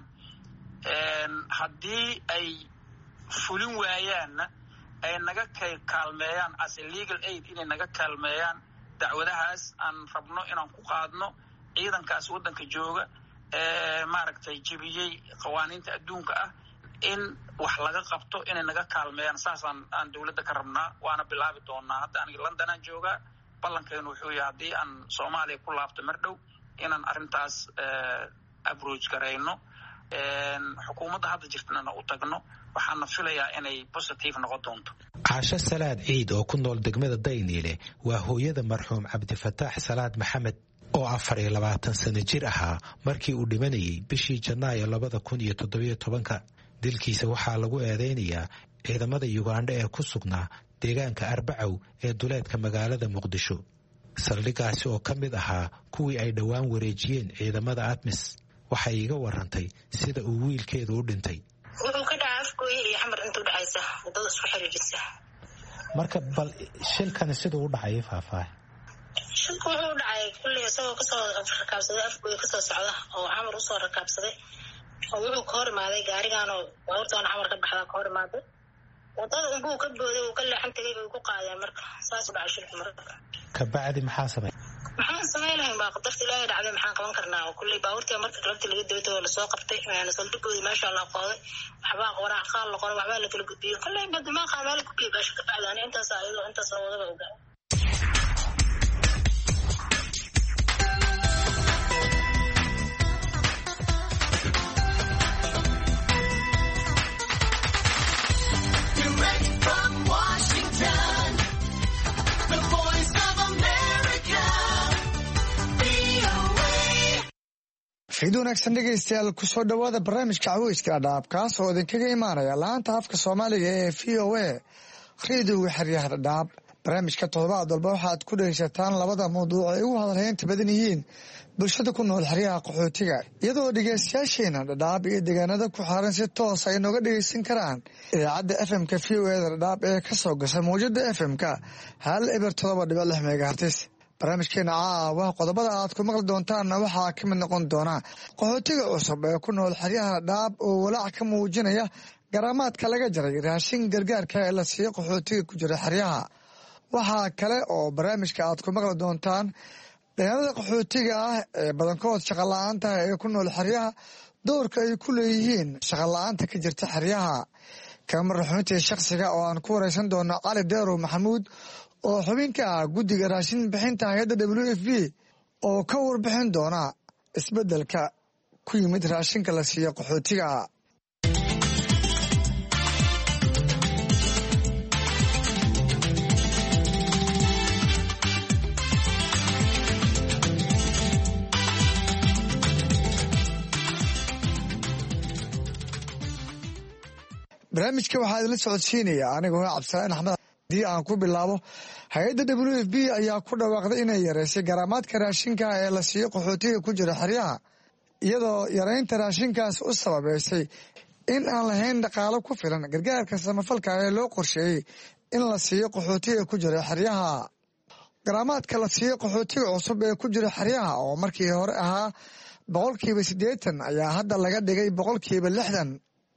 haddii ay fulin waayaanna ay naga kaalmeeyaan as a legal aid inay naga kaalmeeyaan dacwadahaas aan rabno inaan ku qaadno ciidankaas waddanka jooga ee maaragtay jebiyey qawaaniinta adduunka ah in wax laga qabto inay naga kaalmeeyaan saasaan aan dowladda ka rabnaa waana bilaabi doonaa hadda aniga London aan joogaa ballankeenu wuxuu yahay haddii aan Soomaaliya ku laabto mar dhow inaan arrintaas approach garayno xukuumadda hadda jirtana u tagno waxaana filayaa inay positive noqon doonto caasho salaad ciid oo ku nool degmada Dayniile waa hooyada marxuum Cabdifataax Salaad Maxamed oo afar iyo labaatan sano jir ahaa markii uu dhimanayay bishii Janaayo labada kun iyo toddobiyo tobanka dilkiisa waxaa lagu eedeynayaa ciidamada Uganda ee ku sugnaa deegaanka Arbacow ee duleedka magaalada Muqdisho saldhigaasi oo ka mid ahaa kuwii ay dhowaan wareejiyeen ciidamada ATMIS waxay iga warantay sida uu wiilkeedu u dhintay wuxuu ka dhacay afkooyi iyo xamar inta u dhaxaysa wadada isku xiriirisa marka bal shilkan sidoo u dhacay faafaa shilku wuxuu u dhacay kulli isagoo kasoo rakaabsaday afkooyi kasoo socda oo xamar u soo rakaabsaday oo wuxuu ka hor imaaday gaarigan oo baabuurtaan xamar ka baxda ka hor imaaday wadada inuu ka booday uu ka leexan tagay oo ku qaadeen marka saas u dhacay shilku marka ka bacdi maxaa sameeyay maxaan sameeyay baa qadarta ilaahay dhacday maxaan qaban karnaa kulli baabuurtii marka galabtii laga dawado la soo qabtay ayaan saldhigoodii maasha Allah qaaday waxbaa qoraa qaal la qoro waxbaa la kala gudbiyo kolley badmaa qaamaala ku geebaasho ka bacdaani intaas ayadoo intaas wadaba ogaa fiid wanaagsan dhegaystayaal kusoo dhowaada barnaamijka caweyska dhadhaab kaas oo idinkaga imaanaya laanta afka soomaaliga ee v o a reediyoga xeryaha dhadhaab barnaamijka toddobaad walba waxaad ku dhegaysataan labada mawduuc ay ugu hadalhaynta badan yihiin bulshada ku nool xeryaha qaxootiga iyadoo dhegaystayaasheena dhadhaab iyo deegaanada ku xaaran si toos ay nooga dhegaysan karaan idaacadda f m-ka v o eda dhadhaab ee ka soo gasha mawjada f m-ka hal eber todoba dhibic lix megahartis barnaamijkeena caawa qodobada aad ku maqli doontaanna waxaa ka mid noqon doona qaxootiga cusub ee ku nool xeryaha dhadhaab oo walaac ka muujinaya garaamaadka laga jaray raashin gargaarka ee la siiyo qaxootiga ku jira xeryaha waxaa kale oo barnaamijka aad ku maqli doontaan dhalinyarada qaxootiga ah ee badankood shaqola-aanta ee ku nool xeryaha doorka ay ku leeyihiin shaqola-aanta ka jirta xeryaha kamar xubintii shakhsiga oo aan ku wareysan doono cali deerow maxamuud oo xubinka ah guddiga raashin bixinta hay-adda w f b oo ka warbixin doona isbeddelka ku yimid raashinka la siiyo qaxootiga barnaamijka waxaa idinla socodsiinaya anigoo cabdisalaan axmed haddii aan ku bilaabo hay-adda w f b ayaa ku dhawaaqday inay yareysay garaamaadka raashinka ee la siiyo qaxootiga ku jira xeryaha iyadoo yareynta raashinkaas u sababeysay in aan lahayn dhaqaalo ku filan gargaarka samafalka ee loo qorsheeyey in la siiyo qaxootiga ku jira xeryaha garaamaadka la siiyo qaxootiga cusub ee ku jira xeryaha oo markii hore ahaa boqolkiiba siddeetan ayaa hadda laga dhigay boqolkiiba lixdan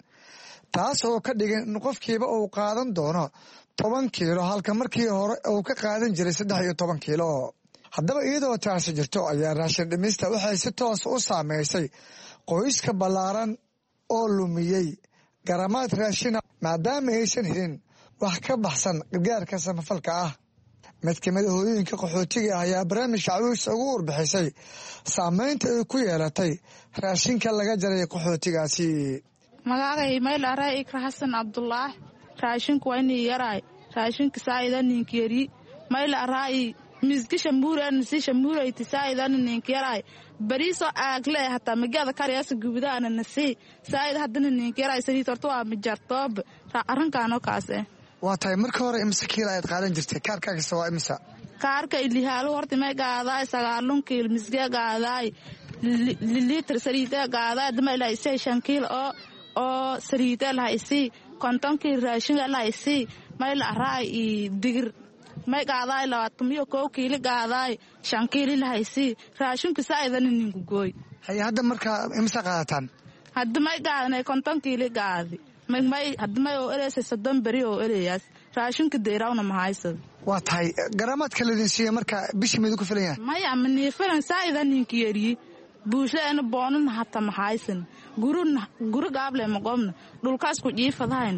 taas oo ka dhigan in qofkiiba uu qaadan doono toban kiilo halka markii hore uu ka qaadan jiray saddex iyo toban kiilo haddaba iyadoo taasi jirto ayaa raashin dhimista waxay si toos u saameysay qoyska ballaaran oo lumiyey garamaad raashina maadaama aysan helin wax ka baxsan gargaarka samafalka ah mid ka mid a hooyooyinka qaxootiga ah ayaa barnaamijka cawiisa ugu warbixisay saameynta ay ku yeelatay raashinka laga jaray qaxootigaasi magacay mayl aray ikra xasan cabdulaahi raashinku waa inay yaraay raashinka saaidan ninkiyari mayl aray misga shambuuran si shambuuray tisaidan ninkiyaraay bariso aagle hatta magada kariyas gubdaana nasi saaid hadana ninkiyaraay sidii torto waa mijartoob arrinkaano kaase waa tahay marka hore imsa kiila aad qaadan jirtay kaarkaaga waa imsa kaarka ilihaalo horta may gaaday sagaalun kiil misga gaaday lilitar sariida gaaday dama ilaa isay shan kiil oo oo sariida lahaysii kontonkii raashinga lahaysii may la araay iyo digir may gaadaay labaatamiyo kow kiili gaadaay shan kiili lahaysii raashinku saa'idana ninku gooy haye hadda markaa imsa qaadataan hadda may gaadanay konton kiili gaadi may hadda may oo eleysay soddon beri oo eleyaas raashinka deyrawna mahaysad waa tahay garaamaadka ladin siiya marka bishii midu ku filan yahay maya manii filan saa'ida ninki yariyi buushadeena boonana hata mahaysan guruna guri gaable maqoomna dhulkaas ku jiifadahayn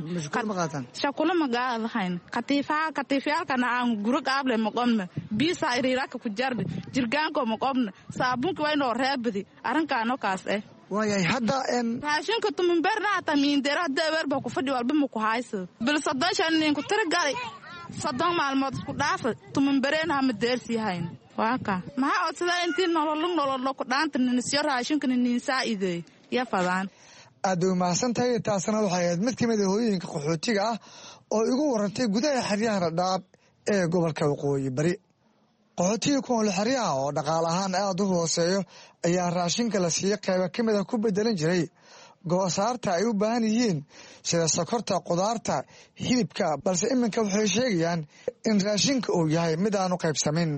shakula magaadahayn katiifaha katiifyaalkana aan guri gaable maqoomna biisa iriiraka ku jardi jirgaanko maqoomna saabunki waa inoo reebadi arrinkaano kaas eh waayay hadda raashinka tuminbeerna hata miindera hadda ebeerba ku fadhi walba ma ku haysa bil soddon shan ninku tira galay soddon maalmood isku dhaafa tuminbereena hama deersiihayn waaka maxaa odsada intii nololo nololo ku dhaanta ninisyo raashinkana ninsaa'ideey ya fadaan aad u mahadsan tahay taasna waxay ahayd mid ka mid a hooyooyinka qaxootiga ah oo igu warantay gudaha xeryaha dhadhaab ee gobolka waqooyi bari qaxootiga ku nool xeryaha oo dhaqaal ahaan aad u hooseeyo ayaa raashinka la siiya qayba ka mid a ku bedelan jiray goosaarta ay u baahan yihiin sida sokorta qudaarta hilibka balse iminka waxay sheegayaan in raashinka uu yahay mid aan u qaybsamin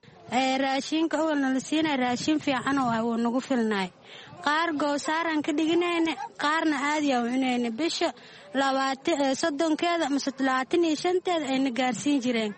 raashinka awalna la siinay raashin fiican oo ah wuu nagu filnaay qaar goosaaraan ka dhiginayna qaarna aadiyaa u cunayna bisha soddonkeeda mase labaatan iyo shanteeda ayna gaarsiin jireen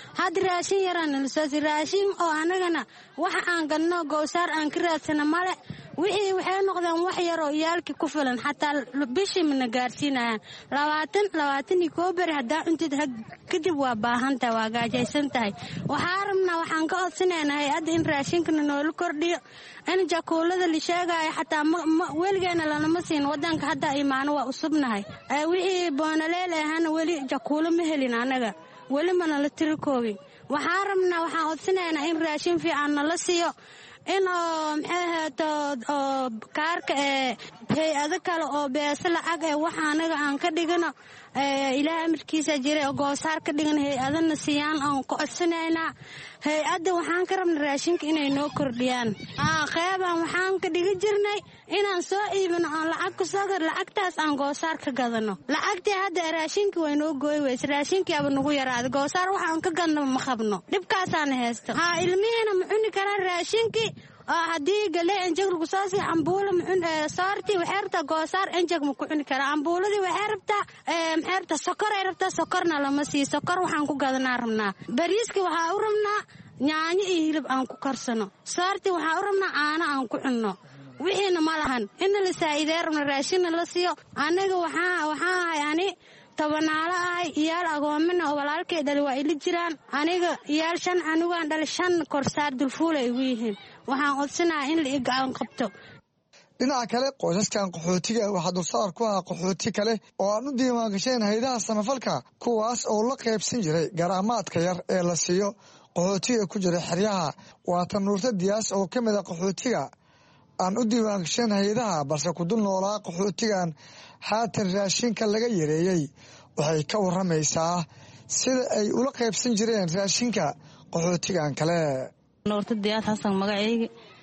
hadda raashin yaraan nala soo si raashin oo anagana waxa aan gadno goosaar aan ka raadsana male wixii waxay noqdeen wax yar oo iyaalkii ku filan xataa bishii mana gaarsiinayaan labaatan labaatan iyo koo beri haddaa cuntid kadib waa baahantahay waa gaajaysan tahay waxaa rabnaa waxaan ka codsanaynaa hay-adda in raashinkana noola kordhiyo in jakuulada la sheegaayo xataa weligeena lanama siin wadanka hadda imaano waa usubnahay wixii boonaleel ahana weli jakuulo ma helin anaga weli mana la tiri koobin waxaa rabnaa waxaan codsanaynaa in raashin fiican nala siiyo in oo maxay ahaato oo kaarka ee hay-ado kale oo beesa lacag ee waxa anaga aan ka dhigano ilaahay amarkiisa jiray oo goosaar ka dhigan hay-adana siiyaan aan ku codsanaynaa hay-adda waxaan ka rabna raashinka inay noo kordhiyaan qeybaan waxaan ka dhigi jirnay inaan soo iibino oon lacag ku soo gar lacagtaas aan goosaar ka gadano lacagtii hadda raashinkii way noo gooy weyse raashinkiiaba nagu yaraaday goosaar waxaan ka gadno ma qabno dhibkaasaana haysto haa ilmihiina ma cuni karaan raashinkii haddii galee enjeg lagu soo sii ambuula soortii waxay rabtaa goosaar enjeg ma ku cuni karaa ambuuladii waxay rabtaa maxay rabtaa sokoray rabtaa sokorna lama sii sokor waxaan ku gadanaa rabnaa bariiskii waxaa u rabnaa yaanyo iyo hilib aan ku karsano soortii waxaa u rabnaa caano aan ku cunno wixiina ma lahan inna la saa'iidee rabna raashinna la siiyo anaga waxaa waxaa ahay ani tobanaalo ahay iyaal agoomina oo walaalkay dhali waa ili jiraan aniga iyaal shan anigaan dhali shan korsaar dulfuula igu yihiin waxaan codsanaha in la igacan qabto dhinaca kale qoysaskan qaxootiga waxaa dulsaar ku ahaa qaxooti kale oo aan u diiwaangasheen haydaha samafalka kuwaas oo la qaybsan jiray garaamaadka yar ee la siiyo qaxootiga ku jira xeryaha waatan nuurta diyaas oo ka mid a qaxootiga aan u diiwaangasheen haydaha balse ku dul noolaa qaxootigan haatan raashinka laga yareeyey waxay ka waramaysaa sida ay ula qaybsan jireen raashinka qaxootigan kale nuurta diyaas xasan magacayga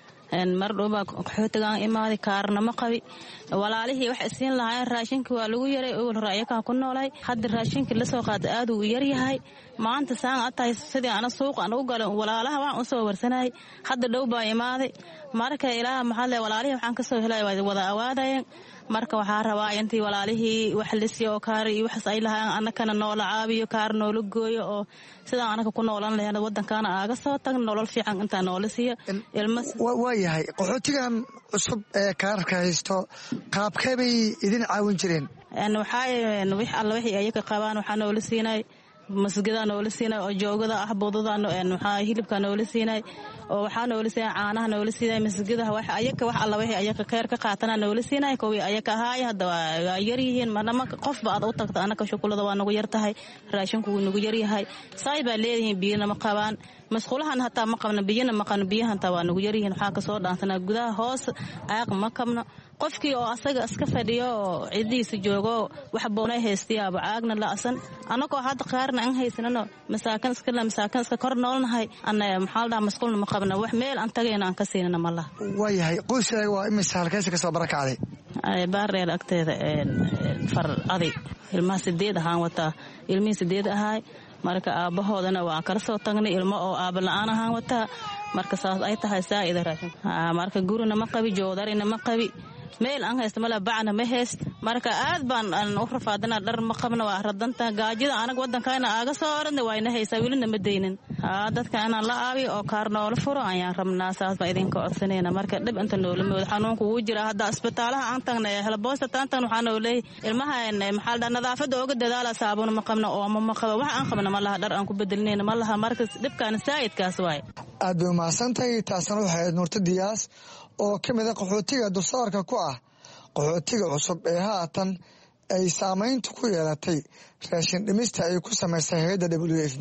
mar dhowbaa qaxootigaan imaaday kaarna ma qabi walaalihii waxay siin lahaayeen raashinka waa lagu yaray owal hore ayakaan ku noolahay hadda raashinkii lasoo qaada aad uu yaryahay maanta saan a tahay sidii ana suuq aan ugu galo walaalaha waxaan usoo warsanayay hadda dhow baa imaaday marka ilaaha maxaa le walaalihii waxaan kasoo helay waa wada awaadayeen marka waxaa rabaa intii walaalihii wax lisiyo oo kaar iyo waxaas ay lahaayeen annakana noola caabiyo kaar noola gooyo oo sidaan anaka ku noolan lahayn wadankaana aaga soo tagno nolol fiican intaa noola siiyo waa yahay qaxootigan cusub ee kaarka haysto qaabkee bay idin caawin jireen waxaa wix alla wixii ayaga qabaan waxaa noola siinay masgadaa noola siinay oo joogada ah budada waxaa hilibka noola siinay oo waxaa noola siinay caanaha noola siinay masgadaha wax ayaga wax alla wixii ayaga khayr ka qaatana noola siinay kuwii ayaga ahaay hadda waa yar yihiin manama qofba aad u tagto anaka shukulada waa nagu yar tahay raashinku wuu nagu yar yahay saay baa leeyihiin biyana ma qabaan masquulahan hataa ma qabno biyana ma qabno biyahan taa waa nagu yar yihiin waxaa kasoo dhaansanaa gudaha hoos aaq ma qabno qofkii oo asaga iska fadhiyo oo cidiisa joogo wax boonay haystiyaaba caagna la'san anagoo hadda qaarna aan haysanano masaakin iska la masaakin iska kor noolnahay ana maxaa la dhahaa masquulna ma qabno wax meel aan tagayna aan ka siinana ma laha waa yahay qoyskaaga waa imisa halkaysa kasoo barakacday baardheer agteeda far aday ilmaha sideed ahaan wataa ilmihii sideed ahaay marka aabbahoodana waan kala soo tagnay ilmo oo aaba la-aan ahaan wataa marka saas ay tahay saa'ida raashin marka gurina ma qabi joodarina ma qabi meel aan haysto mala bacna ma hayst marka aad baan aan u rafaadana dhar ma qabna waa radanta gaajida anaga wadankaana aaga soo oradna wayna haysaa wilina ma deynin haa dadka inaan la aabiyo oo kaar noola furo ayaan rabnaa saas baa idinka codsanayna marka dhib inta noola mooda xanuunku wuu jira hadda isbitaalaha aan tagnay helboosta taantan waxaa nooleey ilmaha maxaa la nadaafada ooga dadaala saabuun ma qabna oo ma qaba wax aan qabna ma laha dhar aan ku bedelinayna ma laha marka dhibkaan saa'idkaas waay aad bay umahadsantahay taasna waxay ahayd nuurta diyaas oo ka mid a qaxootiga dulsaarka ku ah qaxootiga cusub ee haatan ay saamaynta ku yeelatay raashin dhimista ay ku samaysay hay-adda w f b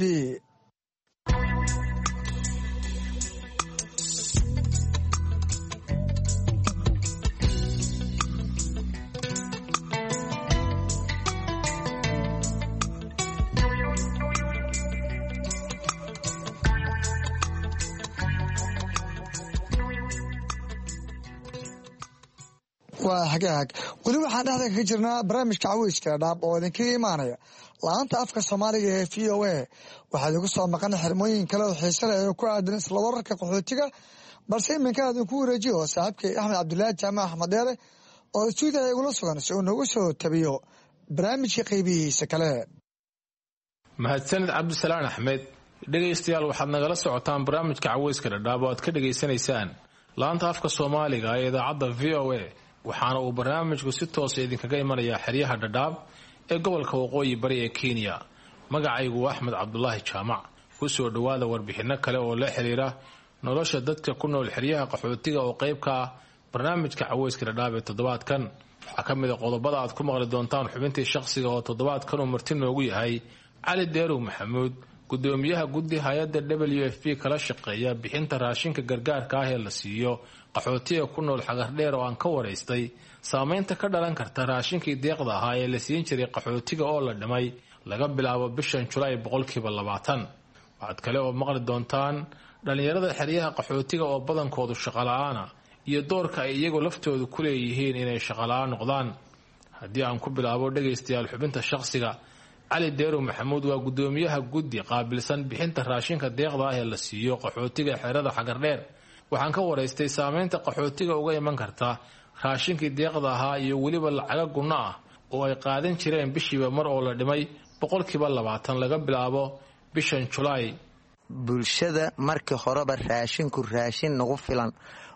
waa hagaag weli waxaan dhexda kaga jirnaa barnaamijka caweyska dhaab oo idinkaga imaanaya la-aanta afka soomaaliga ee v o a waxaa idigu soo maqan xirmooyin kale oo xiise leh oo ku aadan isla wararka qaxootiga balse iminka idinku wareejiyo saaxiibkay axmed cabdulaahi jaamac axmed dheere oo stuudiga igula sugan si uu noogu soo tabiyo barnaamijka qaybihiisa kale mahadsanid cabdisalaan axmed dhegaystayaal waxaad nagala socotaan barnaamijka caweyska dhadhaab oo aad ka dhegaysanaysaan laanta afka soomaaliga ee idaacadda v o a waxaana uu barnaamijku si toosa idinkaga imanayaa xeryaha dhadhaab ee gobolka waqooyi bari ee kenya. magacaygu waa axmed cabdulaahi jaamac. ku soo dhowaada warbixinno kale oo la xiriira nolosha dadka ku nool xeryaha qaxootiga oo qayb ka ah barnaamijka caweyska dhadhaab ee toddobaadkan. waxaa ka mid a qodobada aad ku maqli doontaan xubintii shaqsiga oo toddobaadkan uu marti noogu yahay cali deerow maxamuud, gudoomiyaha guddi hay-adda w f p kala shaqeeya bixinta raashinka gargaarka ah ee la siiyo qaxootiga ku nool xagardheer oo aan ka waraystay saameynta ka dhalan karta raashinkii deeqda ahaa ee la siin jiray qaxootiga oo la dhimay laga bilaabo bishan julaay boqolkiiba labaatan. waxaad kale oo maqli doontaan dhallinyarada xeryaha qaxootiga oo badankoodu shaqola'aana iyo doorka ay iyagu laftoodu ku leeyihiin inay shaqola'aan noqdaan. haddii aan ku bilaabo dhegaystayaal xubinta shaqsiga, cali deerow maxamuud waa gudoomiyaha guddi qaabilsan bixinta raashinka deeqda ah ee la siiyo qaxootiga xerada xagardheer. waxaan ka waraystay saameynta qaxootiga uga iman karta raashinkii deeqda ahaa iyo weliba lacaga gunno ah oo ay qaadan jireen bishiiba mar oo la dhimay boqolkiiba labaatan laga bilaabo bishan julaay. bulshada markii horeba raashinku raashin nagu filan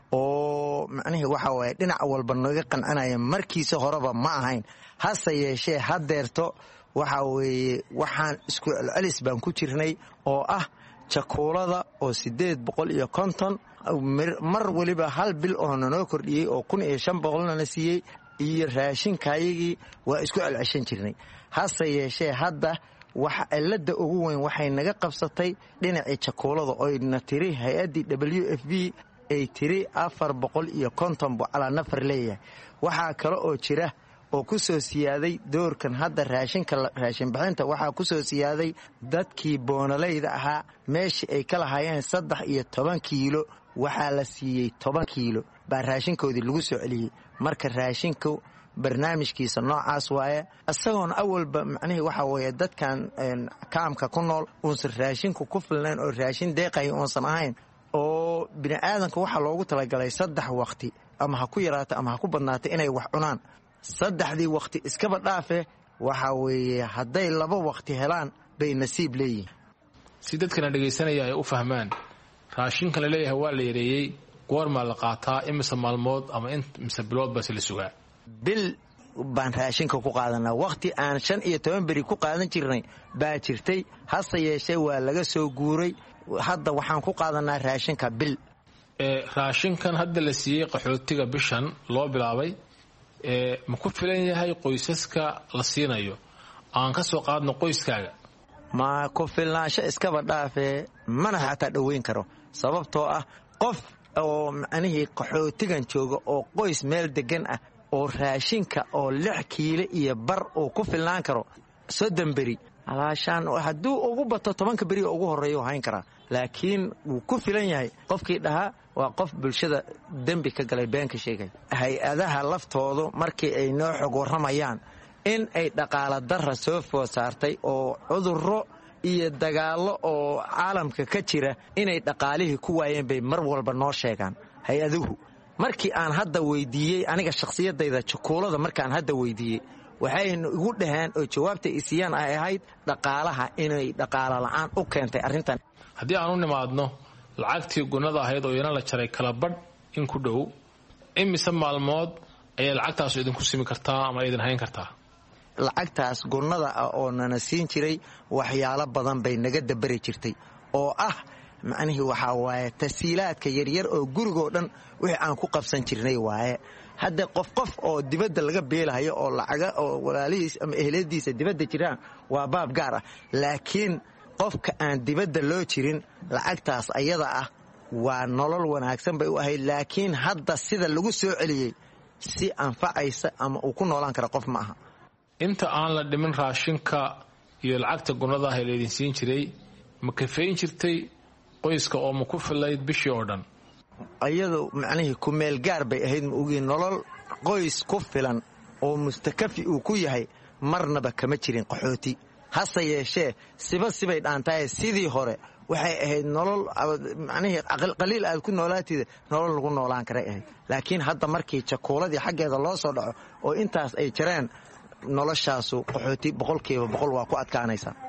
oo macnihii waxa waaye dhinac walba naga qancanaya markiisa horeba ma ahayn. hase yeeshee hadeerto waxa weeye waxaan isku celcelis baan ku jirnay oo ah jakuulada oo sideed boqol iyo konton mar weliba hal bil oo nanoo kordhiyey oo kun iyo shan boqolnana siiyey iyo raashinkayagii waa isku celceshan jirnay. hase yeeshee hadda waxa cilada ugu weyn waxay naga qabsatay dhinacii jakuulada oyna tiri hay-addii w f b ay tiri afar boqol iyo konton buu calaa nafar leeyahay. waxaa kale oo jira oo ku soo siyaaday doorkan hadda raashinka raashinbixinta waxaa ku soo siyaaday dadkii boonalayda ahaa meeshii ay ka lahaayeen saddex iyo toban kiilo waxaa la siiyey toban kiilo baa raashinkoodii lagu soo celiyey. marka raashinku barnaamijkiisa noocaas waaye isagoona awalba macnihii waxa weeye dadkan kaamka ku nool uunsan raashinku ku filnayn oo raashin deeqaya uunsan ahayn oo bini aadanka waxaa loogu talagalay saddex waqti ama ha ku yaraato ama ha ku badnaato inay wax cunaan. saddexdii waqti iskaba dhaafe waxa weeye hadday laba waqti helaan bay nasiib leeyihiin. si dadkana dhegaysanaya ay u fahmaan, raashinka la leeyahay waa la yareeyey, goormaa la qaataa, imise maalmood ama imise bilood base la sugaa? bil baan raashinka ku qaadanaa. waqti aan shan iyo toban beri ku qaadan jirnay baa jirtay. hase yeeshee waa laga soo guuray. hadda waxaan ku qaadanaa raashinka bil. raashinkan hadda la siiyey qaxootiga bishan loo bilaabay ma ku filan yahay qoysaska la siinayo? aan ka soo qaadno qoyskaaga. ma ku filnaansho iskaba dhaafee mana xataa dhoweyn karo. sababtoo ah qof oo macnihii qaxootigan jooga oo qoys meel degan ah oo raashinka oo lix kiilo iyo bar uu ku filnaan karo soddon beri alaashaan hadduu ugu bato tobanka beri ugu horreeya hayn karaa. laakiin wuu ku filan yahay qofkii dhahaa waa qof bulshada dembi ka galay been ka sheegay. hay-adaha laftoodu markii ay noo xog warramayaan in ay dhaqaala darra soo food saartay oo cudurro iyo dagaallo oo caalamka ka jira inay dhaqaalihii ku waayeen bay mar walba noo sheegaan hay-aduhu. markii aan hadda weydiiyey aniga shakhsiyadayda jakuulada markaan hadda weydiiyey waxayna igu dhaheen oo jawaabta isiyaan ay ahayd dhaqaalaha inay dhaqaala la'aan u keentay arrintan. haddii aan u nimaadno lacagtii gunnada ahayd oo iyana la jaray kala badh in ku dhow, imise maalmood ayay lacagtaasu idinku simi kartaa ama idin hayn kartaa? lacagtaas gunnada ah oo nana siin jiray waxyaalo badan bay naga dabari jirtay oo ah macnihii waxaa waaye tasiilaadka yaryar oo gurigoo dhan wixii aan ku qabsan jirnay waaye. hadda qof qof oo dibadda laga beelahayo oo lacaga oo walaalihiis ama ehladiisa dibadda jiraan waa baab gaar ah. laakiin qofka aan dibadda loo jirin lacagtaas ayada ah waa nolol wanaagsan bay u ahayd. laakiin hadda sida lagu soo celiyey si anfacaysa ama uu ku noolaan kara qof ma aha. inta aan la dhimin raashinka iyo lacagta gunnada ah ee laydin siin jiray ma kafeyn jirtay qoyska oo ma ku filayd bishii oo dhan? ayadu macnihii ku meel gaar bay ahayd ma ogii. nolol qoys ku filan oo mustakafi uu ku yahay marnaba kama jirin qaxooti. hase yeeshee siba sibay dhaantahay sidii hore waxay ahayd nolol macnihii qaliil aad ku noolaatida nolol lagu noolaan karay ahayd. laakiin hadda markii jakuuladii xaggeeda loo soo dhaco oo intaas ay jireen noloshaasu qaxooti boqolkiiba boqol waa ku adkaanaysaa.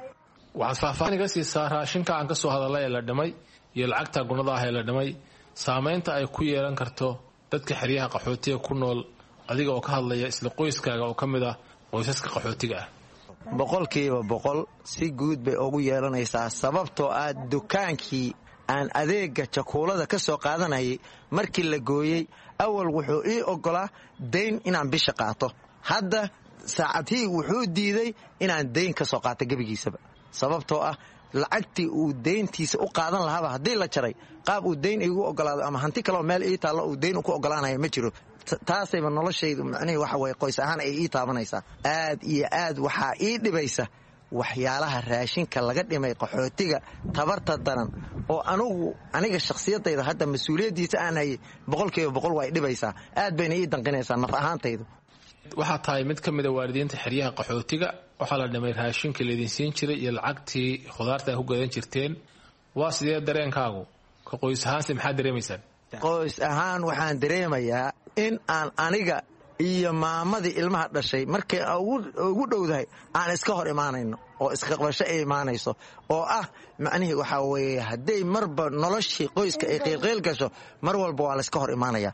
waxaad faahfaahin iga siisaa raashinka aan ka soo hadalay ee la dhimay iyo lacagta gunada ah ee la dhimay saamaynta ay ku yeelan karto dadka xeryaha qaxootiga ku nool adiga oo ka hadlaya isla qoyskaaga oo ka mid ah qoysaska qaxootiga ah. boqolkiiba boqol si guud bay ugu yeelanaysaa sababtoo ah dukaankii aan adeega jakuulada ka soo qaadanayay markii la gooyey awal wuxuu ii ogolaa dayn inaan bisha qaato hadda saacadhii wuxuu diiday inaan dayn ka soo qaato gebigiisaba sababtoo ah lacagtii uu dayntiisa u qaadan lahaaba haddii la jaray qaab uu dayn igu ogolaado ama hanti kaleo meel ii taallo uu dayn ku ogolaanaya ma jiro taasayba noloshaydu macnihii waxa weye qoys ahaan ay ii taabanaysaa aad iyo aad waxaa ii dhibaysa waxyaalaha raashinka laga dhimay qaxootiga tabarta daran oo anugu aniga shakhsiyadayda hadda mas-uuliyaddiisa aan hayay boqolkiiba boqol waa idhibaysaa aad bayna ii danqinaysaa naf ahaantaydu. waxaa tahay mid ka mida waalidiinta xeryaha qaxootiga waxaa la dhimay raashinkii laydin siin jiray iyo lacagtii khudaarta ay ku gadan jirteen waa sidee dareenkaagu ka qoys ahaanse maxaad dareemaysaan? qoys ahaan waxaan dareemayaa in aan aniga iyo maamadii ilmaha dhashay markay ugu dhowdahay aan iska hor imaanayno oo isqaqbasho ay imaanayso oo ah macnihii waxaa weeye hadday marba noloshii qoyska ay qiilqiil gasho mar walba waa layska hor imaanaya.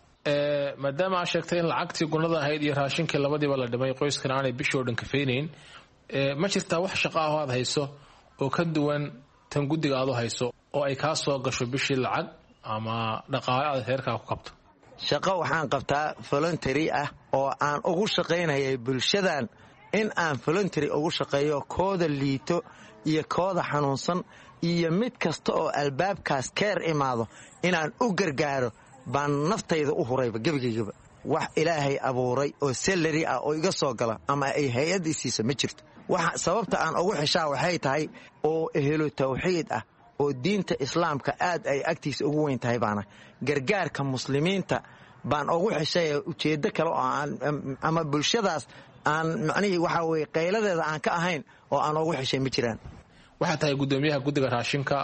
maadaama aad sheegtay in lacagtii gunada ahayd iyo raashinkii labadiiba la dhimay qoyskan aanay bishii oo dhan kafaynayn ma jirtaa wax shaqo ah oo aad hayso oo ka duwan tan guddiga aad u hayso oo ay kaa soo gasho bishii lacag ama dhaqaale aad reerkaa ku kabto? shaqo waxaan qabtaa voluntary ah oo aan ugu shaqaynayay bulshadan in aan voluntary ugu shaqeeyo kooda liito iyo kooda xanuunsan iyo mid kasta oo albaabkaas keer imaado inaan u gargaaro baan naftayda u hurayba gebigaygaba. wax ilaahay abuuray oo salary ah oo iga soo gala ama ay hay-ad isiisa ma jirto. sababta aan ugu xishaa waxay tahay oo ehelo tawxiid ah oo diinta islaamka aad ay agtiisa ugu weyn tahay baana gargaarka muslimiinta baan ugu xishay ujeeddo kale oo aan ama bulshadaas aan macnihii waxaa weye qayladeeda aan ka ahayn oo aan ugu xishay ma jiraan. waxaa tahay guddoomiyaha guddiga raashinka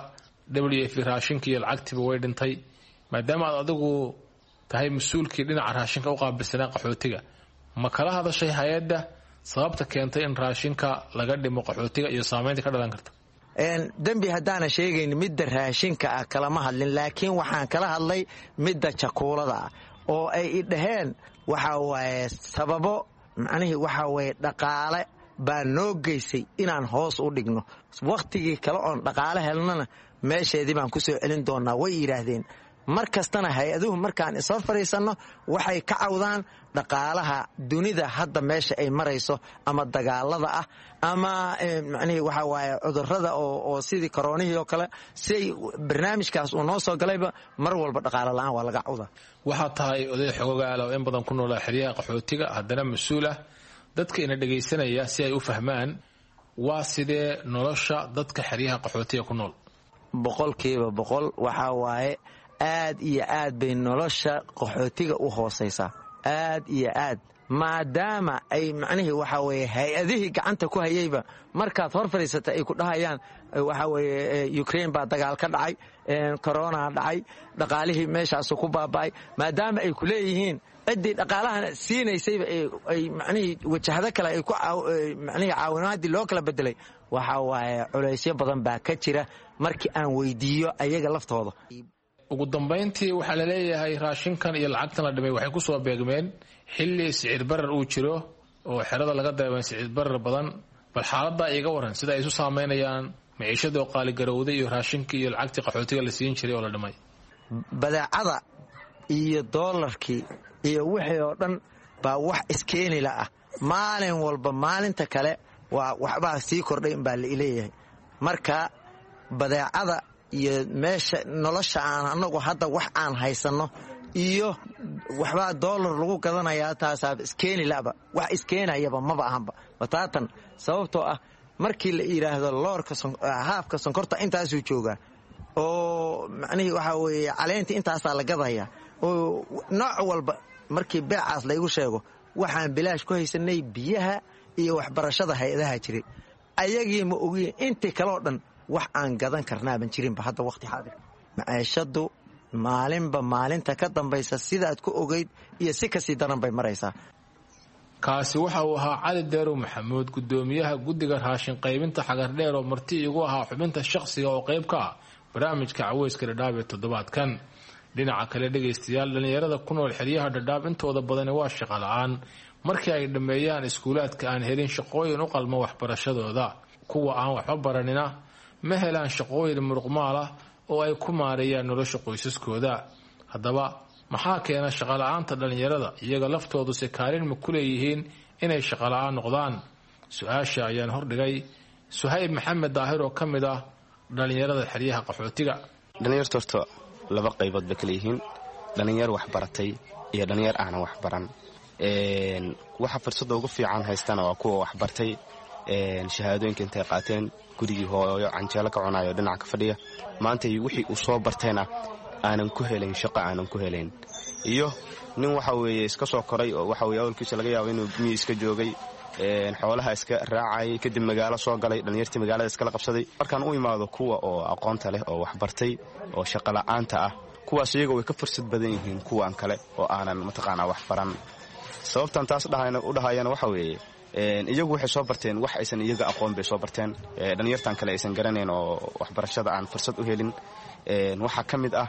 w f raashinka iyo lacagtiiba way dhintay maadaama aad adigu tahay mas-uulkii dhinaca raashinka u qaabilsanaa qaxootiga ma kala hadashay hay-adda sababta keentay in raashinka laga dhimo qaxootiga iyo saamaynta ka dhalan karta? dembi haddaana sheegayn midda raashinka ah kalama hadlin laakiin waxaan kala hadlay midda jakuulada ah oo ay i dhaheen waxaa waaye sababo macnihii waxaa waye dhaqaale baa noo geysay inaan hoos u dhigno wakhtigii kale oon dhaqaale helnana meesheedii baan ku soo celin doonaa way yidhaahdeen. mar kastana hay-aduhu markaan isoo fadhiisanno waxay ka cawdaan dhaqaalaha dunida hadda meesha ay marayso ama dagaalada ah ama macnihii waxaa waaye cudurrada oo sidii koroonihii oo kale siay barnaamijkaas uu noo soo galayba mar walba dhaqaalo la'aan waa laga cawdaa. waxaa tahay oday xogogaala oo in badan ku noolaa xeryaha qaxootiga haddana mas-uul ah dadka ina dhegaysanaya si ay u fahmaan waa sidee nolosha dadka xeryaha qaxootiga ku nool? boqolkiiba boqol waxaa waaye aad iyo aad bay nolosha qaxootiga u hoosaysaa aad iyo aad maadaama ay macnihii waxaa weye hay-adihii gacanta ku hayayba markaad hor fadhiisata ay ku dhahayaan waxaa weye ukraine baa dagaal ka dhacay corona dhacay dhaqaalihii meeshaasu ku baaba'ay maadaama ay ku leeyihiin ciddii dhaqaalahan siinaysayba ay macnihii wajahado kale ay ku macnihii caawinaadii loo kala bedelay waxaa waaye culaysyo badan baa ka jira markii aan weydiiyo ayaga laftooda. ugu dambayntii waxaa la leeyahay raashinkan iyo lacagtan la dhimay waxay ku soo beegmeen xilli sicir barar uu jiro oo xerada laga dareemay sicir barar badan bal xaaladdaa iiga waran sida ay isu saamaynayaan maciishadoo qaaligarowday iyo raashinkii iyo lacagtii qaxootiga la siin jiray oo la dhimay? badeecada iyo doolarkii iyo wixii oo dhan baa wax iskeenila ah maalin walba maalinta kale waa waxbaa sii kordhay inbaa laileeyahay. marka badeecada iyo meesha nolosha aan anagu hadda wax aan haysanno iyo waxbaa doolar lagu gadanayaa taasaa iskeenilaba wax iskeenayaba maba ahanba wataatan sababtoo ah markii la yidhaahdo loorka haafka sonkorta intaasuu joogaa oo macnihii waxaa weeye caleentii intaasaa la gadaya oo nooc walba markii beecaas laygu sheego waxaan bilaash ku haysanay biyaha iyo waxbarashada hay-adaha jiray ayagii ma ogiin intii kaleo dhan wax aan gadan karnaaban jirinba hadda waqti xaadir. maciishadu maalinba maalinta ka dambaysa sidaad ku ogayd iyo si kasii daran bay maraysaa. kaasi waxa uu ahaa cali deerow maxamuud gudoomiyaha guddiga raashin qaybinta xagardheer oo marti igu ahaa xubinta shaqsiga oo qayb ka ah barnaamijka caweyska dhadhaab ee toddobaadkan. dhinaca kale dhegaystayaal, dhallinyarada ku nool xeryaha dhadhaab intooda badani waa shaqo la-aan markii ay dhammeeyaan iskuulaadka aan helin shaqooyin u qalma waxbarashadooda. kuwa aan waxba baranina ma helaan shaqooyin muruqmaal ah oo ay ku maareeyaan nolosha qoysaskooda. haddaba maxaa keena shaqo la-aanta dhallinyarada? iyaga laftoodu se kaalin ma ku leeyihiin inay shaqo la-aan noqdaan? su-aasha ayaan hordhigay Suhayb Maxamed Daahir oo ka mid ah dhallinyarada xeryaha qaxootiga. dhalinyarta horta laba qaybood bay kala yihiin, dhalinyar wax baratay iyo dhalinyar aanan wax baran. waxa fursada ugu fiican haystana waa kuwa wax bartay, shahaadooyinka intay qaateen gurigii hooyo canjeelo ka cunayo dhinaca ka fadhiya, maanta wixii uu soo bartayna aanan ku helayn shaqo aanan ku helayn. iyo nin waxa weeye iska soo koray oo waxa weeye awalkiisa laga yaabo inuu miyi iska joogay, xoolaha iska raacayay, kadib magaalo soo galay, dhalinyartii magaalada iskala qabsaday. markaan u imaado kuwa oo aqoonta leh oo wax bartay oo shaqo la'aanta ah, kuwaas iyaga way ka fursad badan yihiin kuwan kale oo aanan mataqaanaa wax baran. sababtan taas u dhahayana waxa weeye iyagu waxay soo barteen wax aysan iyaga aqoon bay soo barteen, dhalinyartan kale aysan garanayn oo waxbarashada aan fursad u helin. waxaa ka mid ah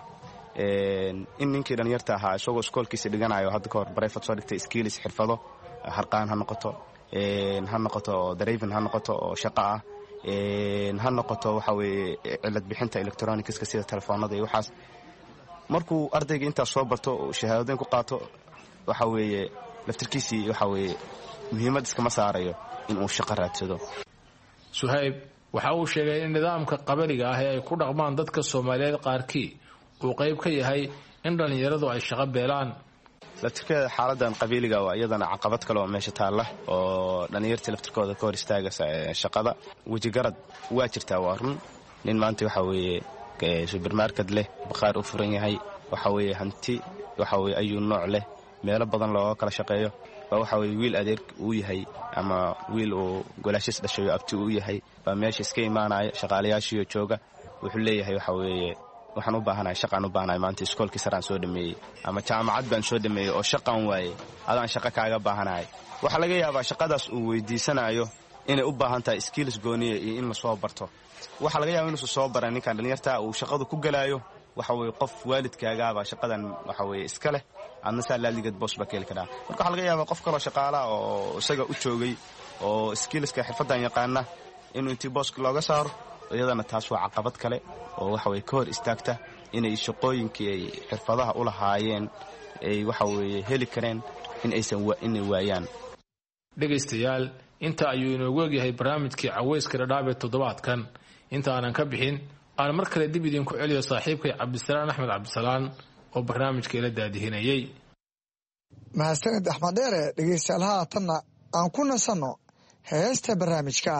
in ninkii dhalinyarta ahaa isagoo iskoolkiisa dhiganayo hadda ka hor barayfad soo dhigtay skills xirfado, harqaan ha noqoto, ha noqoto driving ha noqoto oo shaqo ah, ha noqoto waxa weeye cilad bixinta electronicska sida telefoonada iyo waxaas. markuu ardayga intaas soo barto oo shahaadooyin ku qaato, waxa weeye laftirkiisii waxa weeye muhiimad iskama saarayo inuu shaqo raadsado. Suhayb waxa uu sheegay in nidaamka qabaliga ah ee ay ku dhaqmaan dadka Soomaaliyeed qaarkii uu qayb ka yahay in dhalinyaradu ay shaqo beelaan. laftirkeeda xaaladan qabiiliga waa iyadana caqabad kale oo meesha taalla oo dhalinyarta laftirkooda ka hor istaagaysa shaqada. wejigarad waa jirtaa, waa run. nin maanta waxa weeye supermarket leh, bakhaar u furan yahay, waxa weeye hanti waxa weeye ayuu nooc leh, meelo badan looga kala shaqeeyo, baa waxa weeye wiil adeer uu yahay ama wiil uu golaashis dhashay oo abti uu yahay baa meesha iska imaanaya, shaqaalayaashiyo jooga. wuxuu leeyahay waxa weeye waxaan u baahanahay shaqaan u baahanahay maanta iskoolkii saraan soo dhameeyey ama jaamacad baan soo dhameeyey oo shaqaan waayey, adaan shaqo kaaga baahanahay. waxaa laga yaabaa shaqadaas uu weydiisanayo inay u baahan tahay skills gooniya iyo in la soo barto. waxaa laga yaaba inuusan soo baran ninkan dhalinyarta uu shaqadu ku galaayo, waxa weeye qof waalidkaagaabaa shaqadan waxa weeye iska leh, adna saa laaligeed boos baa ka heli karaa. marka waxaa laga yaabaa qof kaloo shaqaalaha oo isaga u joogay oo skillska xirfaddan yaqaana inuu intii booska looga saaro. iyadana taas waa caqabad kale oo waxa weeye ka hor istaagta inay shaqooyinkii ay xirfadaha u lahaayeen ay waxa weeye heli kareen in aysan inay waayaan. dhegaystayaal, inta ayuu inoogu egyahay barnaamijkii caweyska dhadhaab ee toddobaadkan. inta aanan ka bixin, aan mar kale dib idinku celiyo saaxiibkay Cabdisalaan Axmed Cabdisalaan oo barnaamijka ila daadihinayay. mahadsanid Axmed Dheere. dhegaystayaal, haatanna aan ku nasanno heesta barnaamijka.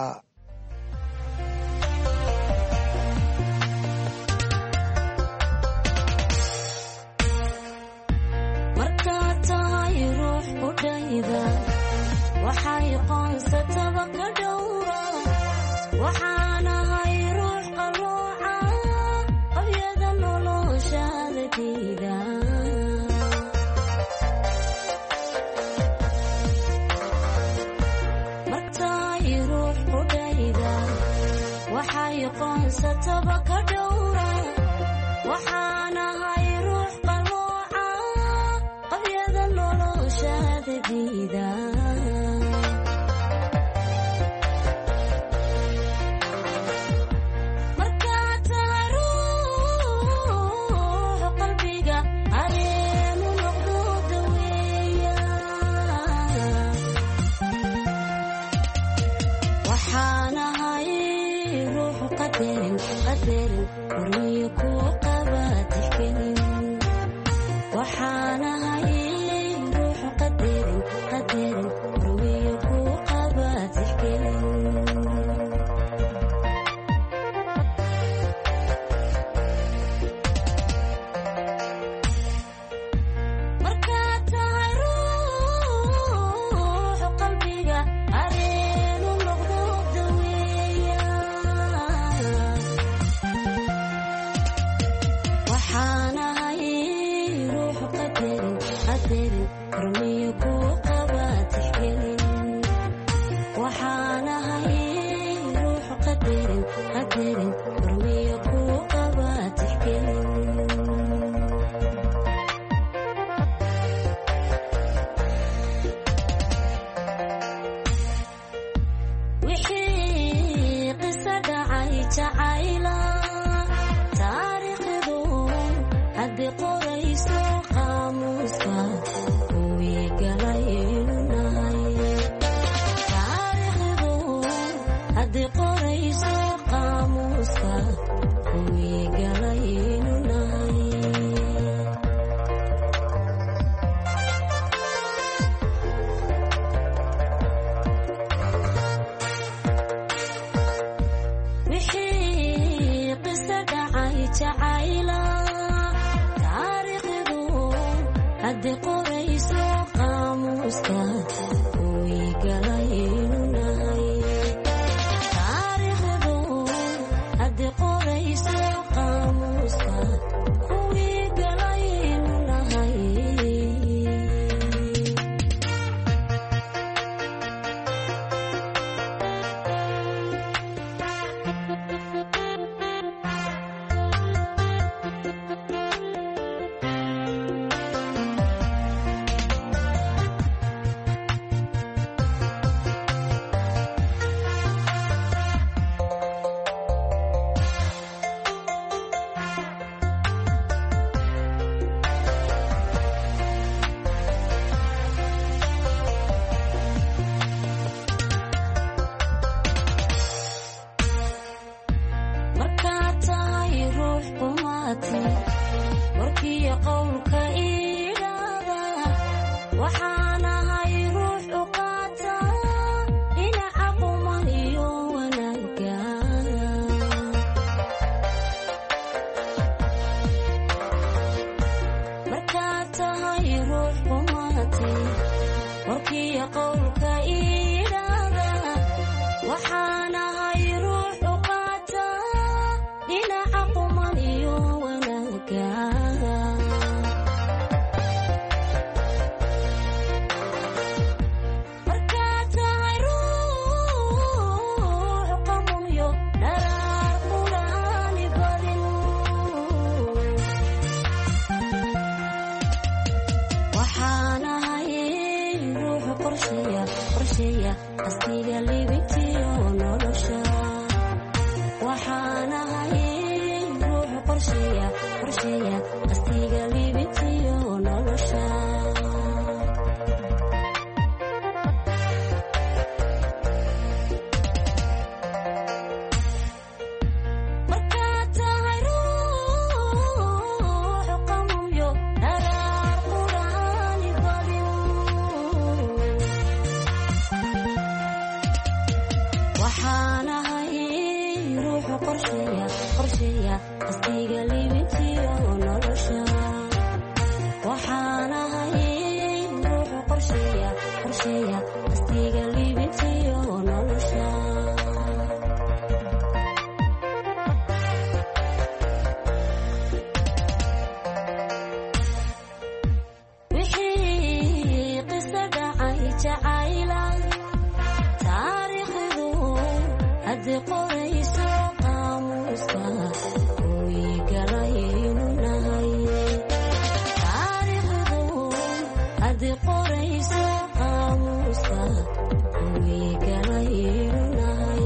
waxay qoonsataba ka dhowra, waxaanahay ruux qalooca qabyada noloshaada diida. martay ruux qudhayda waxay qoonsataba ka dhowra, waxaanahay ruux qalooca qabyada noloshaada diida. Rumiyo ku qaba tixgelin haddii qorayso qaamuuska kuwii galaynu nahay taariikhdu haddii qorayso qaamuuska kuwii galaynu nahay markaad tahay ruux qumaati warkiyo qowlka idhaada waxaan ahay ruux u qaata dhinaca quman iyo wanaaga markaad tahay ruux qumaati warkiyo qowlka idhaada waxaan ahay ruux u qaata dhinaca quman iyo wanaaga markaad tahay ruux qamuyo dharaar quraani badin waxaan ahay ruux qorsheeya qorsheeya astiga libintiyo nolosha waxaan ahay ruux qorsheeya qorsheeya astiga libintiyo nolosha markaad tahay ruux qamuyo dharaar quraani badin waxaan ahay ruux qorsheeya qorsheeya astiga libintiyo nolosha waxaan ahay ruux qorsheeya qorsheeya astiga libintiyo nolosha wixii qiso dhacay jacayla taariikhdu haddii qorayso qaamuuska kuwii galaynu nahay taariikhdu haddii qorayso qaamuuska kuwii galaynu nahay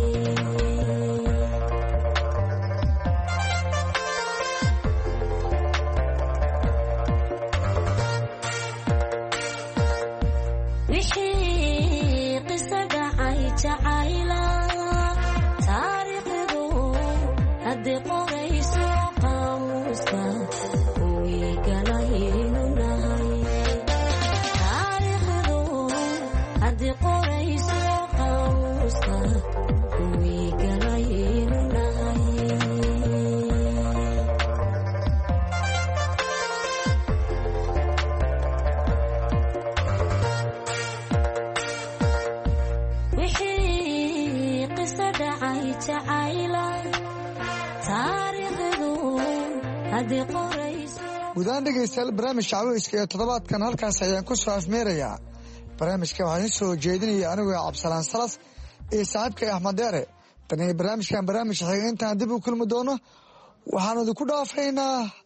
wixii qiso dhacay jacayla taariikhdu haddii qorayso qaamuuska kuwii galaynu nahay taariikhdu haddii qorayso qaamuuska kuwii galaynu nahay wixii qiso dhacay jacayla taariikhdu haddii qorayso gudahaan dhegaystayaal barnaamijka caweyska ee toddobaadkan halkaas ayaan ku soo afmeerayaa barnaamijka waxaan idiin soo jeedinaya anigoo cabdisalaan salas iyo saaxiibkay axmed deere tan iyo barnaamijkan barnaamij xiga intaan dib u kulmi doono waxaanu idinku dhaafaynaa